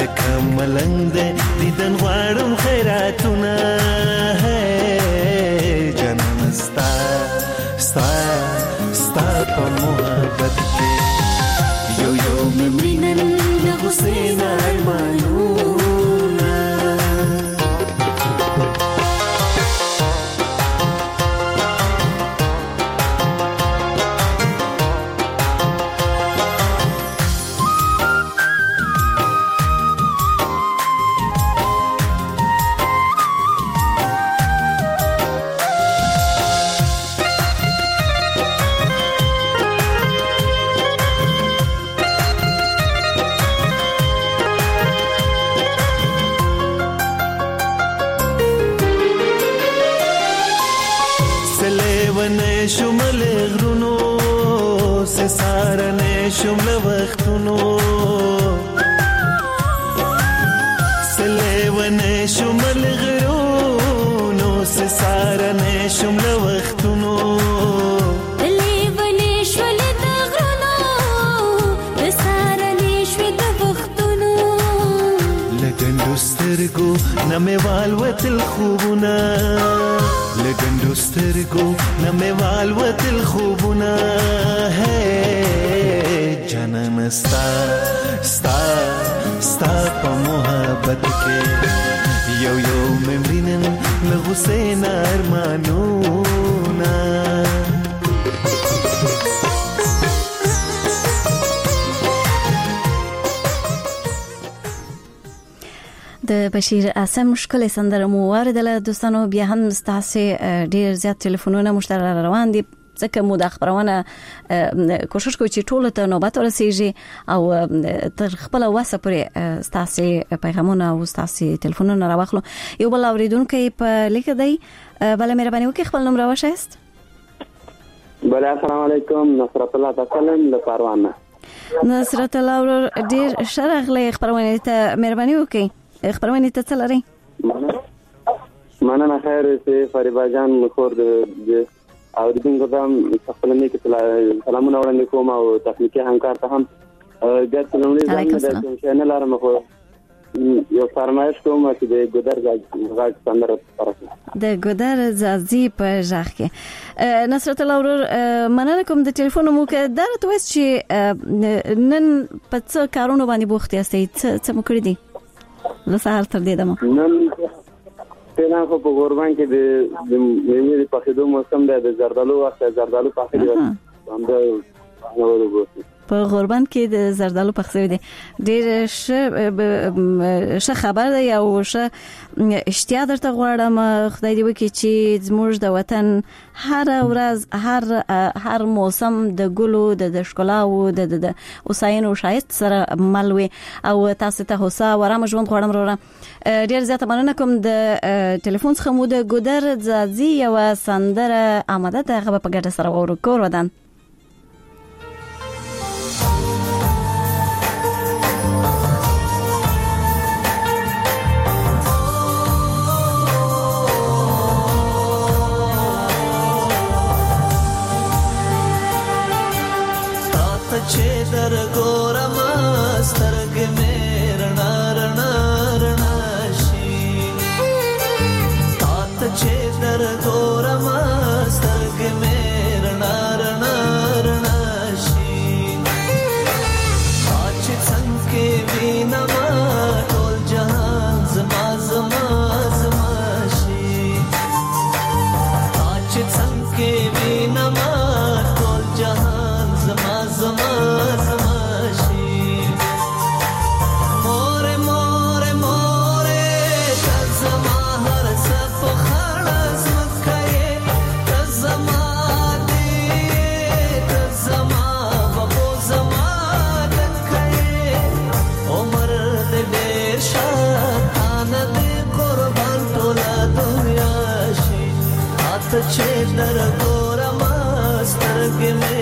Speaker 10: لکه ملنګ دې دیدن غواړم خیراتونه جانان ستا ستا ستا په محبت کې یو یو مینن د حسین ارمانونه شمل غرونو سه سارنه شمل وختونو سلیونه شمل غرونو سه سارنه شمل وختونو
Speaker 14: سلیونه شمل غرونو سه سارنه شمل وختونو
Speaker 10: لګندو سترګو نمه والوتل خوبونه لګندو سترګو نمه والوتل خوبونه جانان ستا ستا ستا په محبت کې یو یو ممرینن له حسین ارمانونه
Speaker 11: د بشیر اعظم ښکلې سندره مو واردله دوستانو بیا هم ستاسو ډیر زیات ټلیفونونه مشترک روان دي ځکه مو د خبرونه کوشش کوي چې ټول ته نوبت ورسیږي او تر خپل واسه پرې ستاسو پیغامونه او ستاسو ټلیفونونه راوخلو یو بل اوریدونکو په لیک دی بل مهرباني وکړئ خپل نوم راوښایست
Speaker 6: بل السلام علیکم نصرت الله تسلم له پروانه
Speaker 11: نصرت الله ډیر شرغله خبرونه ته مهرباني وکړئ خبرونه ته څه لري
Speaker 6: مننه خیر سي فریبا جان خور د اوریدونکو ته خپل نیک سلامونه وړاندې کوم او تخنیکی همکار ته هم ګټ لومړی ځان د چینل لپاره مخ یو فرمایش کوم چې د ګودر غاټ سندره پرته
Speaker 11: د ګودر زازي په ځخ کې نصرت الله مننه کوم د ټلیفون مو کې درته وس چې نن په څه کارونه باندې بوخت یاستئ څه مو کړی دي له سهار تر دې دمو
Speaker 6: نن پیران خو په قربان کې د میوې په خېدو موسم دی د زردالو وخت زردالو په خېدو باندې
Speaker 11: په قربان کې د زردالو پخې دي ډېر ښه خبر دی او ښه اشتیا درته غواړم خدای دې وکړي چې زموږ د وطن هر ورځ هر موسم د ګلو د ښکلا او د اوساینو شایست سره مل وي او تاسو ته هوسا ورام ژوند غواړم وروره ډېر زیاته مننه کوم د ټلیفون څخه مو د ګودر زازي یو سندره آماده ده هغه په ګډه سره ورکو ودان
Speaker 10: چې در ګورم سترګې مې رڼا رڼا رڼا شي تاته چې در ګورم سترګې مې رڼا رڼا رڼا شي چې څنګه وینم ټول جهان زما زما زما شي چې څنګه وینم ټول جهان زما زما زما شي مور مور مور تزما هر صف خلاص مکه تزما دې تزما بابو زما دکه عمر دې شان دې قربان ټول دنیا شي اته چې در ګورم سترګې مې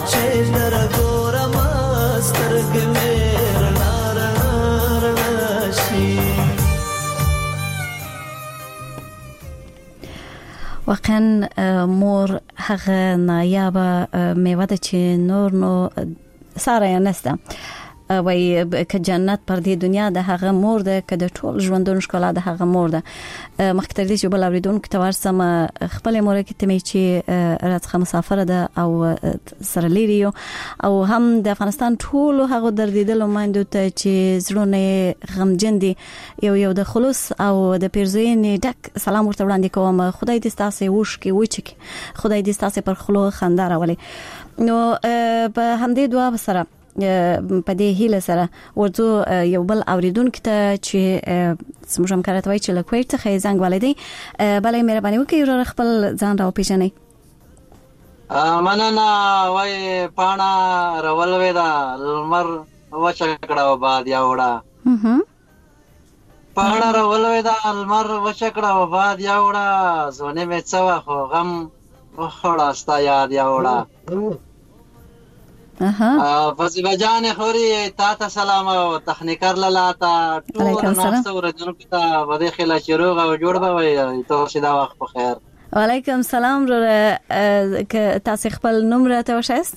Speaker 10: چې درګورم سترګې مې راشي.
Speaker 11: واقعا مور هغه نایابه میوه ده چې نور نو ساره یې نسته. وای که جنت پر دې دنیا د هغه مور ده که د ټول ژوندون ښکلا د هغه مور ده. مخکې تر دې چې بل اوریدونکو ته ورسم خپلې مور کې تمې چې راڅخه مسافره ده او سره لري او هم د افغانستان ټول هغه دردیدلو مایندو ته چې زړونه غمجن دي یو د خلوص او د پیرزوینې ډک سلام ورته وړاندې کوم. خدای دې ستاسو وښکي وچکي، خدای دې ستاسو پر خلو خندا راولي. نو په همدې دعا سره په دې هیله سره ورته یو بل اوریدونکو ته چې زموږ همکارت وای چې له کویت څخه زنګ ولیدي بلې مهرباني وکړئ ور خپل ځان راو پیژنئ.
Speaker 15: مننه. وای پاڼه راولوي دا لمر وچکړه او باد یا وړه پاڼه راولوي دا لمر وچکړه او باد یا وړه زونه مې څوا خو غم وخړه ستا یاد یا وړه. فضیبه جان خوري تا ته سلام او تخنیکر لاله تا ټول ناست ورجن پتا بده خلا شروع او جوړ به وي ته شدا وخت په خیر.
Speaker 11: وعلیکم سلام. که تاسو خپل نوم راته وشاست؟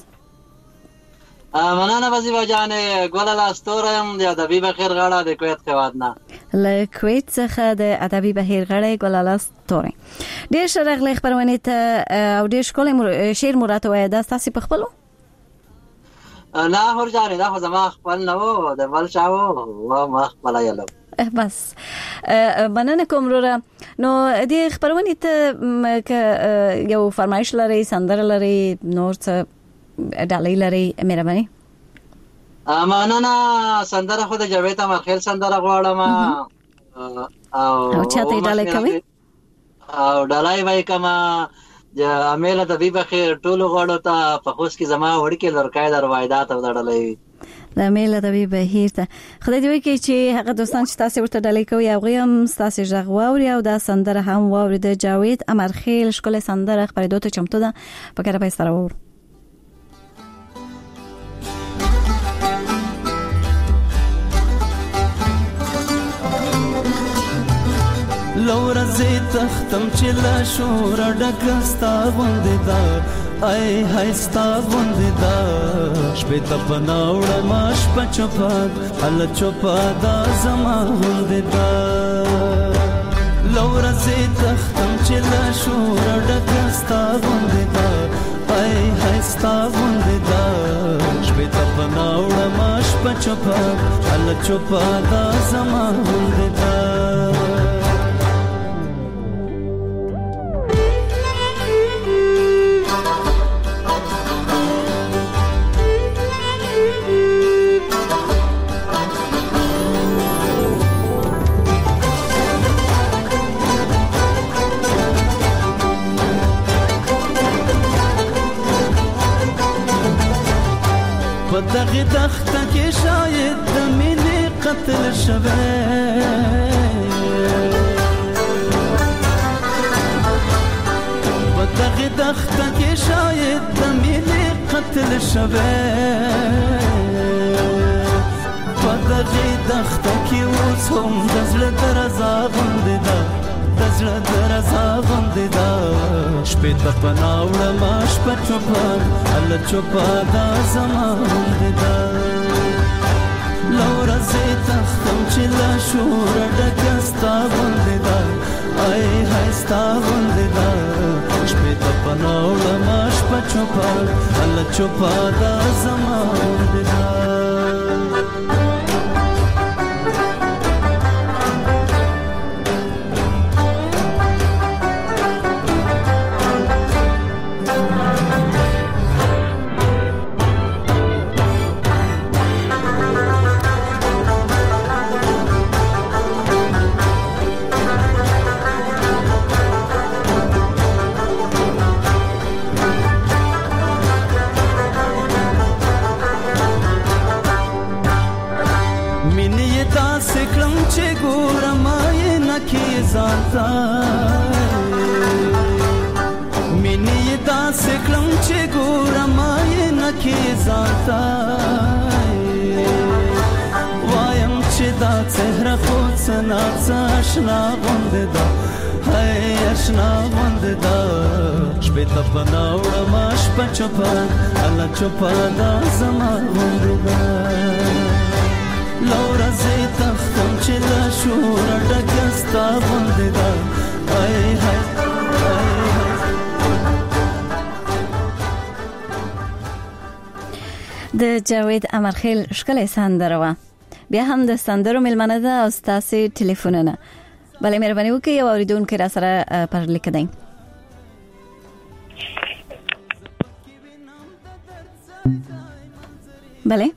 Speaker 15: مننه فضیبه جان ګولاله ستورم د ادبي بخیر غاړه د کویت خواد نه
Speaker 11: له کویت څخه د ادبي بهیر غړې ګولاله ستوري. ډیر شرغله خبرونه ته او ډیر ښکلی شعر مراته وای دا تاسو په خپلو
Speaker 15: نه هرجانې دا خو زما خپل نه وو د بل چاو و ما خپل یلو
Speaker 11: بس. مننه کوم وروره. نو دې خبرونه ته یو فرمایش لري سندره لري نور څه ډالۍ لري مهرباني.
Speaker 15: مننه. سندره خو د جاوید امرخیل سندره غواړم او
Speaker 11: چاته ډالۍ کوي
Speaker 15: او ډالۍ وای کما امیله د بي بخیر ټول غړو ته په خوش کې زما وړکې لړکای در وایدات او ډالۍ
Speaker 11: د امیله د بي بهیر ته خدای دې وکړي چې هغه دوستان چې تاسو ورته ډالۍ کوي هغه هم تاسو ژغ واوري او دا سندره هم واوري. د جاوید امرخیل ښکلې سندره خبرېدو ته چمتو ده په کار به سره وور.
Speaker 10: لورزه تختم چې لا شور ډکستا غوندې دا ای هستا غوندې دا شپه ته بناوړه ماش پچپا ال چپا دا زما غوندې دا لورزه تختم چې لا شور ډکستا غوندې دا ای هستا غوندې دا شپه ته بناوړه ماش پچپا ال چپا دا زما غوندې دا دغه دخته کې شاید د مینې قتل شوه په دغه دخته کې شاید د مینې قتل شوه په دغه دخته کې اوس هم د زړه درزا غوندې ده د زړه درزا غوندې ده شپې ته پناوړه ما شپه چوپه هله چوپه دا زما غوندې ده لورځې تختم چې له شوره ډکه ستا غوندې ده ای های ستا غوندې ده شپې ته پناوړه ما شپه چوپه هله چوپه دا زما غوندې ده ماتا وایم چې دا څهره خو څنا څاشنا غوندې ده هاي اشنا غوندې ده شپې ته پناوړه ما شپه چوپه الله چوپه دا زما غوندې ده لورا زه تختم چې لا شور ډکه ستا غوندې ده هاي هاي
Speaker 11: د جاوید امرخیل ښکلې سندره وه. بیا هم د سندرو میلمنه ده او ستاسې ټلیفونونه. بلې مهرباني وکړئ یو اورېدونکی را سره پر لیکه دی. بلې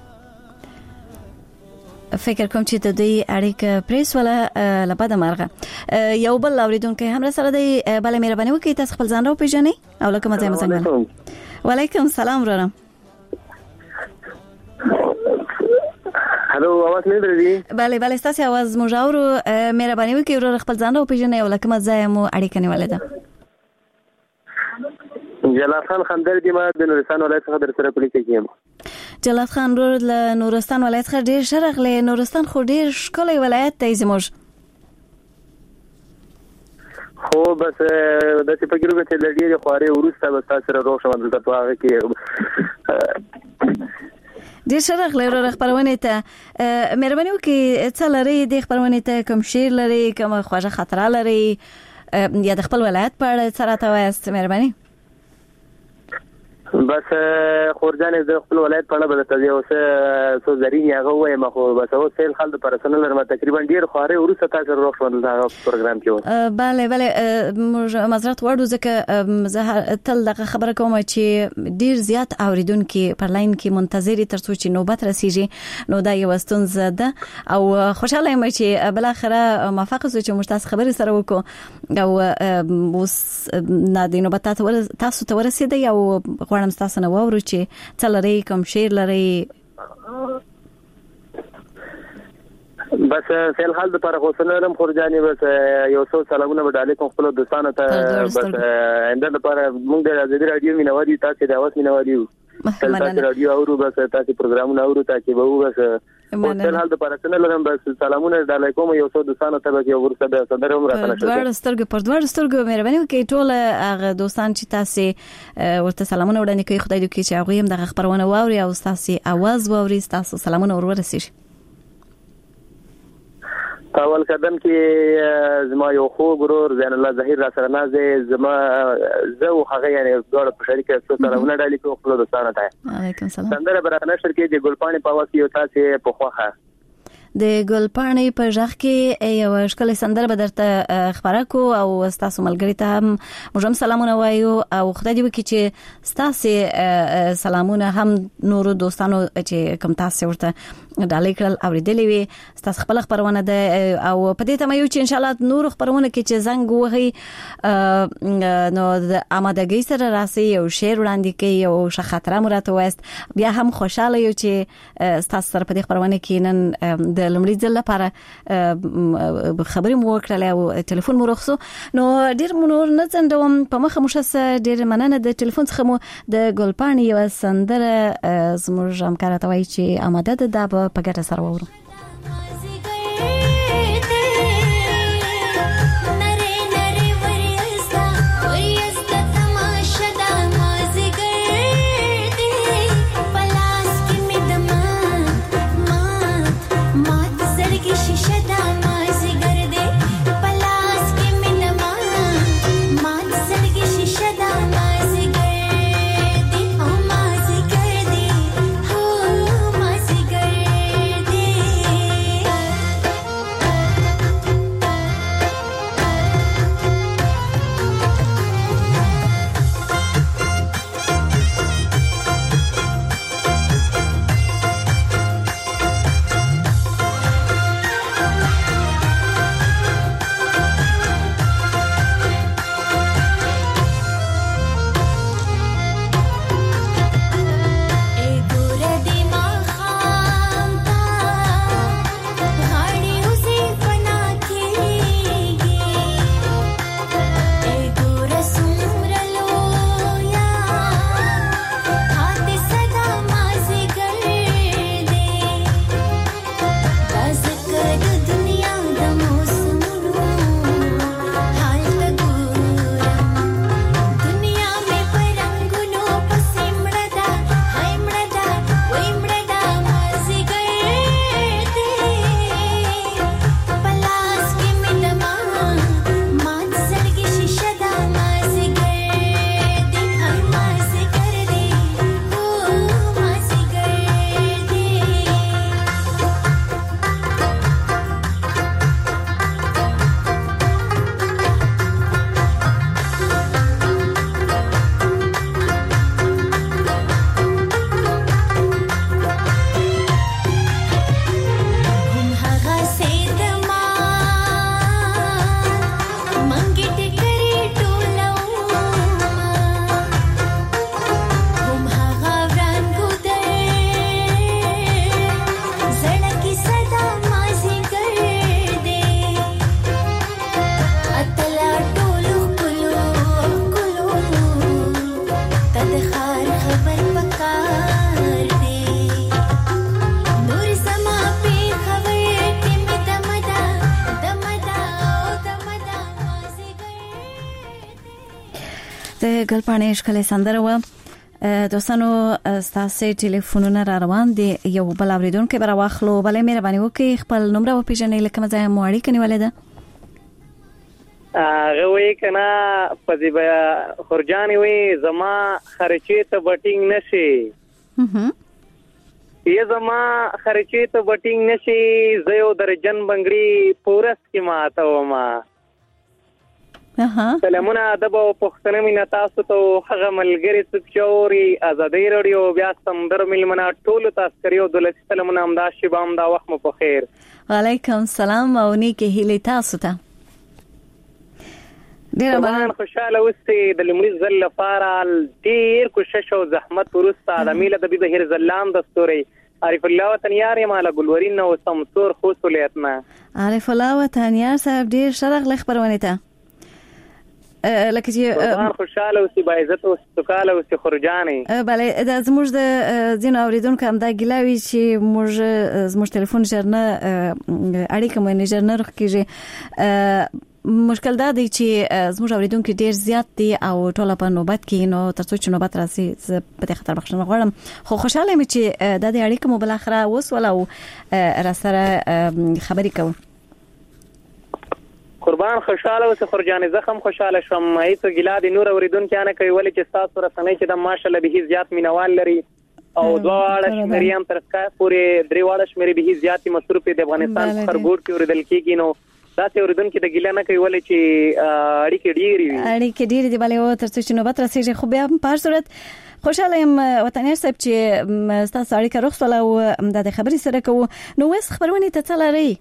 Speaker 11: فکر کوم چې د دوی اړیکه پریسوله له بده مرغه. یو بل اورېدونکی هم را سره دی. بلې مهرباني وکړئ تاسو خپل ځان راوپېژنئ او له کومه ځایه مو زنګ وهئ. وعلیکم سلام وراره.
Speaker 6: هلو اواز نه درځي؟
Speaker 11: بله ستاسو اواز موږ اورو. مهرباني وکړئ ورور خپل ځان راوپېژنئ او له کومه ځایه مو اړیکه نیولې ده.
Speaker 6: جلال خان خندردي ما د نورستان ولایت څخه در سره په لیکه کې یم.
Speaker 11: جلال خان ورور له نورستان ولایت څخه ډېر ښه راغلی. نورستان خو ډېر ښکلی ولایت دی زموږ.
Speaker 6: خو بس داسې فکر وکړه چې له ډېرې خوارۍ وروسته به ستا سره روغ شم دلته په هغه کې
Speaker 11: ډېر ښه راغلی وروره خپرونې ته. مهرباني وکړئ څه لرئ دې خپرونې ته؟ کوم شعر لرئ؟ کومه خوږه خاطره لرئ؟ یا د خپل ولایت په اړه څه راته وایاست؟ مهرباني.
Speaker 6: بس خورجان د خپل ولایت په اړه به درته یو څه زرینې هغه ووایم. خو بس اوس سیل خل د پرسنل لرم تقریبا ډېر خوارۍ وروسته تا سره روغ شوم دغه پروګرام کې اوس.
Speaker 11: بله موږ معذرت غواړو ځکه زه تل دغه خبره کوم چې ډېر زیات اورېدونکي پر لاین کې منتظر دي تر څو چې نوبت رسیږي. نو دا یوه ستونزه ده او خوشحاله یم چې بالاخره موفق شو چې موږ تاسو خبرې سره وکړو او اوس د نوبت تاسو ته ورسېدی او غواړم ستاسو نه واورو چې څه لرئ، کوم شعر لرئ.
Speaker 6: بس فعل حال د پر غوسنه لرم خورجانې. بس یو څو سلامونه به ډالې کوم خپل دوستانو ته. بس انده لپاره موږ د ازادي رادیو مینوالي تاسو د اواز مینوالي تاسو رادیو اورو. بس تاسو پروګرامونه اورو تاسو به بس فعل حال د پر غوسنه لرم. بس سلامونه ډالې کوم یو څو دوستانو ته به یو ورسره د صدر هم راته نشته. دوړ سترګو مهرباني وکړئ ټول هغه دوستان چې تاسو ورته سلامونه وړاندې کوي. خدای دې وکړي چې هغه هم دغه خبرونه واوري او تاسو اواز واوري، تاسو سلامونه ورسیږي. اول قدم کې زما یو خو ګرور زین الله ظهیر را سره نازه زما زه او هغه یعنی ډوړ په شریکه څو سلامونه ډالې کوم خپل دوستانو ته.
Speaker 11: علیکم سلام.
Speaker 6: سندره برانه شر کې د ګلپانی په واسطه یو تاسو په خوخه
Speaker 11: د ګلپاڼې په ژغ کې یو ښکلې سندره به درته خبره کو او ستاسو ملګري ته هم موږ هم سلامونه وایو او خدای دې وکړي چې ستاسو سلامونه هم نورو دوستانو چې کوم تاسو ورته ډالۍ کړل اورېدلې وي ستاسو خپل خبرونه ده او په دې تمه یو چې ان شاء الله نور خبرونه کې چې زنګ وهي نو د آمادګۍ سره راسي یو شعر وړاندې کوي او ښه خاطره مو راته وایست. بیا هم خوشاله یو چې ستاسو سره په دې خبرونه کې نن د لمړي ځل لپاره خبرې مو وکړلې او ټلیفون مو رخصو. نو ډېر نور نه ځندوم په مخه مو ښه ډېر مننه د ټلیفون څخه مو د ګلپاڼې یوه سندره زموږ همکاره ته وایي چې آماده ده دا به په ګټه سره واورو.
Speaker 14: Hey
Speaker 11: د ګلپاڼې ښکلې سندره وه. دوستانو ستاسو ټلیفونونه را روان دي، یو بل اوریدونکو به راواخلو. بلې مهرباني وکړئ خپل نمبر وپېژنئ له کومه ځایه مو اړیکه نیولې ده.
Speaker 16: هغه وایي که نه فضیبه خورجانې وایي زما خرچې ته به ټینګ نه شي، یا زما خرچې ته به ټینګ نه شي، زه یو درجن بنګړي په ورځ کې ماتومه. سلامونه ادب او پښتنه مینه تاسو ته هغه ملګری څوک چې اوري ازادي رادیو بیا سمندر ملمنه ټولو تاسو کریو دولتي سلامونه همدا شیبه همدا وخت مو په خیر.
Speaker 11: وعلیکم السلام او نیکه هیله تاسو ته. ډیر
Speaker 16: خوشاله اوسئ. د لومړي ځل لپاره ډیر کوشش او زحمت وروسته د میله د بهیر زلام دستوري عارف الله وطنیار مالا ګلورین او سمسور خوصولیتنا
Speaker 11: عارف الله وطنیار صاحب ډیر شرغ خبرونه ته لکه چې
Speaker 16: خوشاله اوسئ با عزت او سوکاله اوسئ خورجانې.
Speaker 11: بله د زموږ د ځینو اوریدونکو هم دا ګیلاوي چې زموږ ټلیفون ژر نه اړیکه مو نه ژر نه رخکېږي. مشکل دا دی چې زموږ اوریدونکو ډیر زیات دي او ټول په نوبت کې نو ترڅو چې نوبت راسي په دې خاطر بخښنه غواړم، خو خوشاله یم چې د دې اړیکه مو بل اخره وسول او را سره خبرې کوو.
Speaker 16: قربان خوشاله اوسه خورجانې، زخم خوشاله شوم. هیڅ ګیلا دي نور اوریدونکو نه کوي ولې چې تاسو رسنۍ چې د ماشاءالله به زیات مینوال لري او دواړه شمېرې هم تر ښکار پورې درې واړه شمېرې به زیات مصروف دي افغانستان خرګوټ کې اوریدل کیږي. نو تاسو اوریدونکو د ګیلا نه کوي ولې چې اړیکې ډېرې وي.
Speaker 11: اړیکې ډېرې دي بلې او ترڅو چې نوبت راسیږي. خو بیا په هر صورت خوشاله یم وطنیار صاحب چې تاسو اړیکه رخصوله او د خبرې سره کوو. نو اوس خبرونه ته څه لرئ؟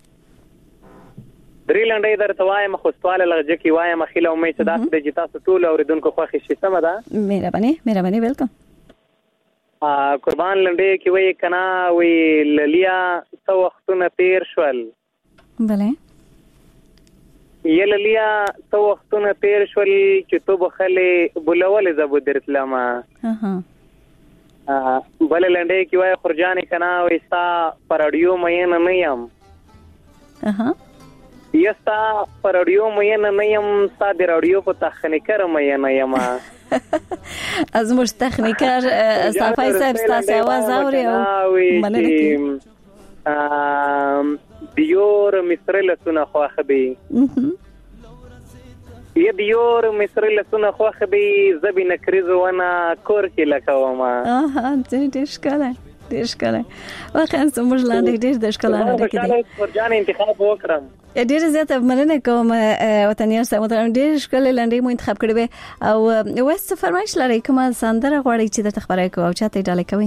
Speaker 16: درې لنډۍ درته وایم خو سواله لهجه کې وایم خیله امید چې داسې دی چې تاسو ټول اوریدونکو خوښ شي. سمه ده؟ مهرباني ویلکم. قربان لنډۍ کې وایي که نه وایي للیا څه وختونه تیر شول.
Speaker 11: بله
Speaker 16: یا للیا څه وختونه تیر شول چې تو بخلې بلولې زه به درتلمه. بله لنډۍ کې وایي خورجانې که نه وایي ستا په راډیو مینه نه یم، یستا پر رادیو مینه نه یم، ستا د رادیو په تخنیکر مینه یم.
Speaker 11: از موږ تخنیکر صافی صاحب ستاسو आवाज اوري او مننه کوم. دیور مصر لسونه خوخه دی دیور مصر لسونه خوخه دی زبی نکریزو وانا کور کې لکوما. ډېر ښکلی واقعا زموږ لاندې ډېر د ښکلانه ډکې دي.
Speaker 16: خورجان انتخاب وکړم.
Speaker 11: ډېر زیاته مننه کوم وطنیار صاحب، ډېر ښکلې لنډۍ مو انتخاب کړې وې او اوس څه فرمایش لرئ؟ کومه سندره غواړئ چې درته خبرې کوو او چاته یې ډالۍ کوئ؟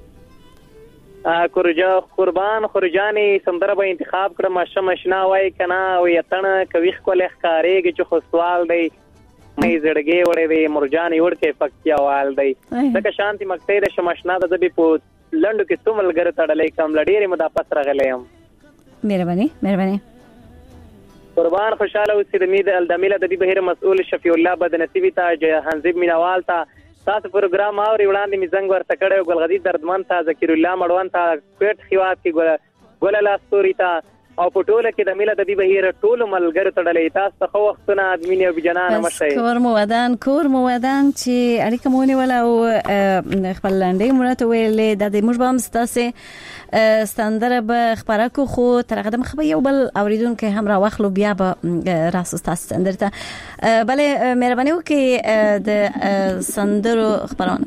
Speaker 16: قربان خورجانې سندره به انتخاب کړم. شمه شنا وایي که نه وایي اتڼ کوي ښکلی ښکارېږي چې خو سوال دی مې زړګې وړی دی مرجانې وړکې پکتیا وال دی ځکه شانتي مکتۍ د شمه شنا د زه بې په لنډو کې څو ملګرو تړلی کړم له ډېرې مو دا پس راغلی یم.
Speaker 11: مهرباني.
Speaker 16: قربان خوشاله اوسئ. د میله ادبي بهیر مسؤل شفیع الله بدنصیبي ته جهانزیب مینوال ته تاسو پروګرام اوري وړاندې مې زنګ ورته کړی او ګلغدي دردمن ته ذکر الله مړوند ته کوټ خیوات کې ګل لاستوري ته او په ټوله کې د میله ادبي بهیر ټولو ملګرو تړلی. تاسو ته ښه وختونه ادمینې او بجنانه مشئ.
Speaker 11: کور مو ودان چې اړیکه مو ونیوله او خپل لنډۍ مو راته ویلې. دا د موږ به هم ستاسې سندره به خپره کړو خو تر هغه دمخه به یو بل اوریدونکی هم راواخلو بیا به راسو ستاسې سندرې ته. بلې مهرباني وکړئ د سندرو خپرونه.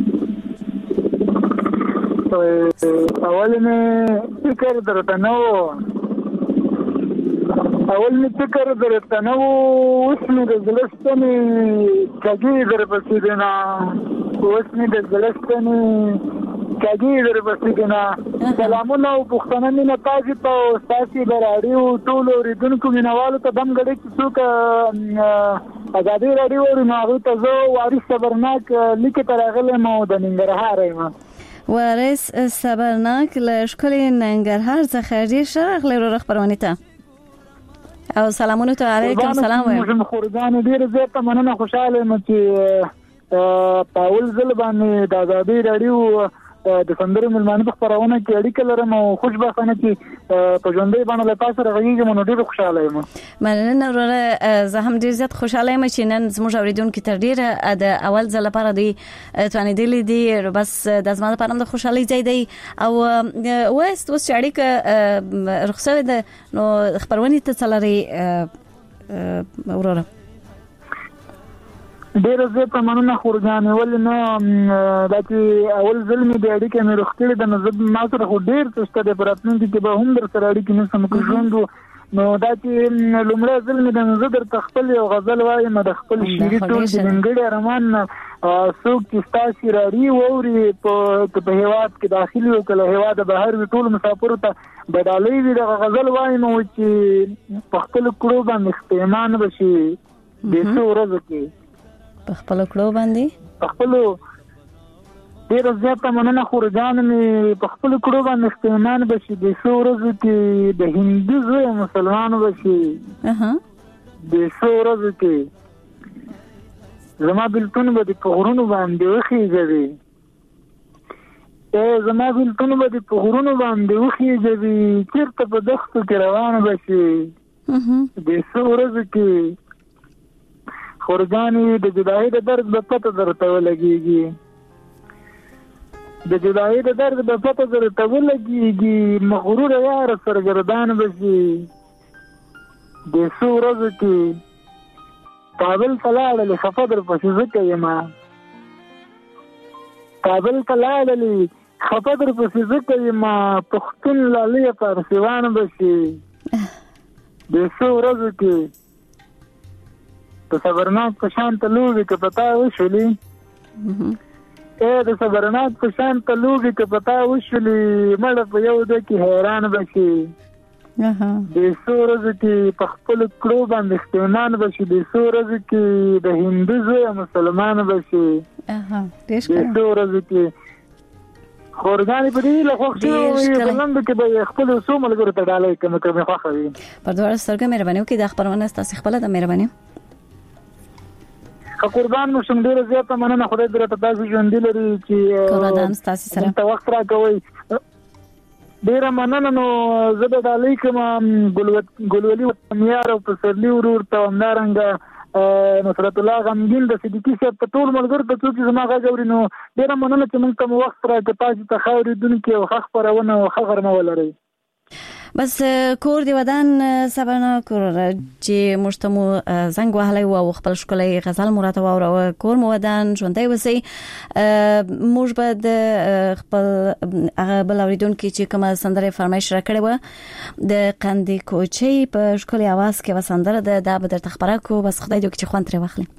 Speaker 17: اول مې فکر درته نه و اوس مې د زړه ستنې کږې درپسې دي نه سلامونه او پښتنه مینه تاسو ته او ستاسې د راډیو ټولو اورېدونکو مینوالو ته دم ګډې چې څوک ازادي راډیو اوري نو هغوی ته زه وارث صبرناک لیکې ته راغلی یم او د ننګرهار یم.
Speaker 11: وارث صبرناک له ښکلي ننګرهار څخه ډېر ښه راغلی وروره خپرونې ته او سلامونه ته. علیکم سلام وایم.
Speaker 17: خورجانې ډېره زیاته مننه. خوشحاله یم چې په اول ځل باندې د ازادي راډیو د سندرو ملمانه په خبرونه کې اړیکه لرم او خوشبختانه چې په ژوندۍ باندې له تاسو راغليږم نو ډېر خوشاله یم.
Speaker 11: مننه وروره، زه هم ډېر زیات خوشاله یم چې نن زموږ اوریدونکو تر ډیره د اول ځل لپاره دی توانیدلی دي، بس د زما لپاره هم د خوشحالي ځای دی او وست اوس چې اړیکه رخصت ده نو خبرونه ته څلري وروره.
Speaker 17: ډېر زه مننه خورجانې، ولې نه دا چې اول ځل مې د اړیکې مې روغتړې د نظر ما سره خو ډېر څه شته د راتلونکي کې به هم در سره اړیکې نیسم که ژوند نو دا چې لومړی ځل مې د نظر درته خپل یو غزل وایم د خپل شعري ټول د نیمګړي ارمان څوک چې ستاسې راري واوري په هېواد کې داخلي وي که له هېواده بهر وي ټولو مسافرو ته بدالۍ وي دغه غزل وایم چې په خپلو کړو باندې ستیمان به شي د څو ورځو کې
Speaker 11: په خپل کړو باندې
Speaker 17: په خپل ډېر زیاته مننه خورجان مې په خپل کړو باندې استعمال بشي د څو ورځو کې د هندو زوی مسلمانانو بشي د څو ورځو کې زما بلتون به د غرونو باندې وخیږي زما بلتون به د غرونو باندې وخیږي چیرته په دښتو کې روان بشي د څو ورځو کې خورجانی د جدائی د درد په پته درته ولګيږي د جدائی د درد په پته درته ولګيږي مغرور یار سرګردان بشي د څو ورځو کې کابل تلاړل خفدر پسې زکه یما کابل تلاړل خفدر پسې زکه یما پختون لالي پرسیوان بشي د څو ورځو کې د صبرناک په شان ته لوبي که پتا وشولي د صبرناک په شان ته لوبي که پتا وشولي مړه په یو د کې حیران بشي د څو ورځو کې په خپل کړو باندې استعمال بشي د څو ورځو کې د هندو زوی مسلمان بشي د څو ورځو کې خورګانی په دې له خوښي بلند کې به خپل څو ملګرو ته ډالۍ کوم خوښوي
Speaker 11: پر دوه سترګې مهرباني وکړئ د خبرونه تاسو خپل د مهرباني
Speaker 17: قربان مو شم ډیره زیاته مننه خدای دې راته تاسو ژوند لري چې
Speaker 11: قربان تاسو سره
Speaker 17: ته وخت راکوي ډیره مننه نو زه د علیکم ګلولي میار او پسرلی ورور ته همدارنګه نصرت الله غمګین د صدیقي صاحب په ټول ملګرو ته څوک زما غاوري نو ډیره مننه چې موږ ته وخت راکړ تاسو ته خاورې دونکو او خخ پرونه او خغر نه ولري
Speaker 11: بس کور دی ودان سبانا کور چې مشتمو زنګ وهلای او خپل شکلې غزل مراد او کور مو ودان ژوندۍ وسی موږ به خپل هغه بلوریدون کې چې کومه سندره فرمایش را کړې و د قندې کوچي په شکلې आवाज کې وسندره د به در تخبره کو بس خدای دې چې خوان تر واخلي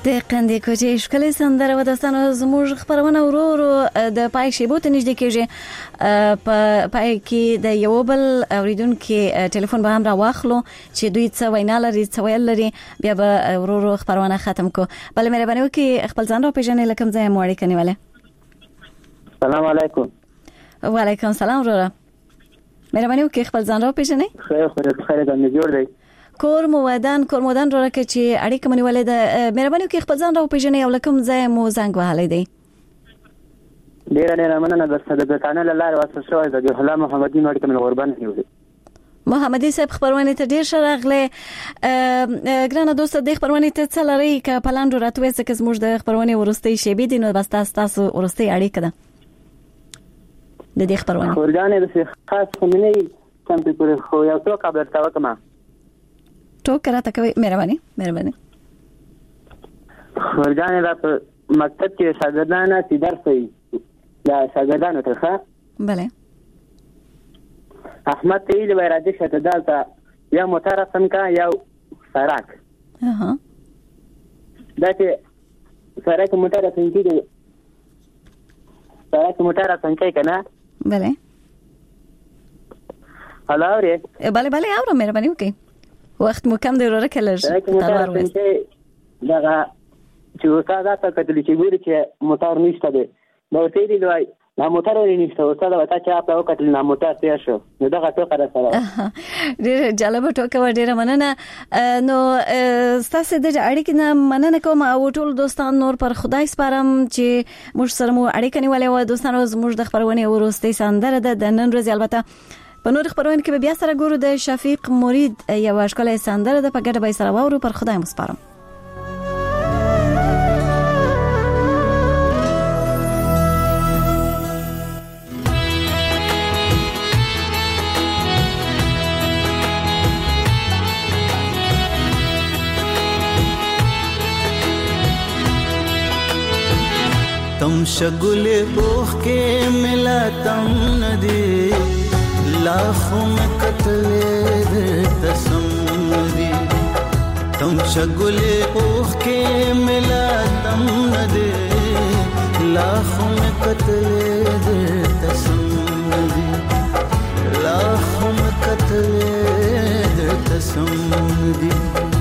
Speaker 11: د قندې کوچې ښکلې سندره و دوستانو زموږ خبرونه ورو د پای شیبو ته نږدې کېږي په پای کې د یو بل اوریدونکو ټلیفون به هم راواخلو چې دوی څه وینا لري څه ویل لري بیا به ورو خبرونه ختم کو بل مهرباني وکړئ خپل ځان را پیژنئ لکه ځای مو اړیکه نیولې.
Speaker 6: سلام علیکم.
Speaker 11: وعلیکم السلام ورور. مهرباني وکړئ خپل ځان را پیژنئ.
Speaker 6: خیر دا نه جوړ دی.
Speaker 11: کور مودان راکه چې اړیکه منولې ده مهرباني وکړئ خپل ځان را پیژنئ او لکه ځای مو زنګ وهلی دی.
Speaker 6: ډیره مننه درته د چینل له لارې واسطه شوی د الله محمدي اړیکه من قربان نیولې.
Speaker 11: محمدي صاحب خبرونه ته ډیر شرغله ګرانه دوست د خبرونه ته څه لري ک پلان راتوي چې زموږ د خبرونه ورستي شی بي دي نو بس تاسو ورستي اړیکه ده د دې خبرونه
Speaker 6: ورګانې د خاص کومني څنګه پر خو یو څو خبر تا وکم
Speaker 11: ټوک راته کوي مهرباني
Speaker 6: ورګانې دا مکتب کې شاګردانه چې درس وي دا شاګردانو ته ښه
Speaker 11: بله
Speaker 6: احمد ته ویل وای راځي چې دلته یا موټر څنګه یا سړک دا چې سړک موټر څنګه کنه
Speaker 11: بله
Speaker 6: هلاوري
Speaker 11: بله اورم مهرباني وکړئ وخت مو کم دی وراره کلر
Speaker 6: تلوار وست دغه چې استاد تاسو کتلی چې ګوري چې موټر نشته دی نو ته دی لوي لا موټر ولې نشته استاد وتا چې تاسو وکتل نو موټر تیر شو نو دغه ټوکه راځه
Speaker 11: ډېر جالب ټوکه و ډېر مننه نو تاسو د اړیکې نه مننه کوم او ټول دوستان نور پر خدای سپارم چې موږ سره مو اړیکه نیولې و دوستانو زموږ د خبرونه ورسته سندره د نن ورځ البته په نور خبرونه کې بیا سره ګورو د شفیق مرید یو اشکال سندره د پګړه به سره وورو پر خدای مسپارم.
Speaker 10: تم شگل اوخ کے ملا تم ندی لاخوں میں قتل تسمدی تم شگل اوخ کے ملا تم ندی لاخوں میں قتل تسمدی لاخوں میں قتل تسمدی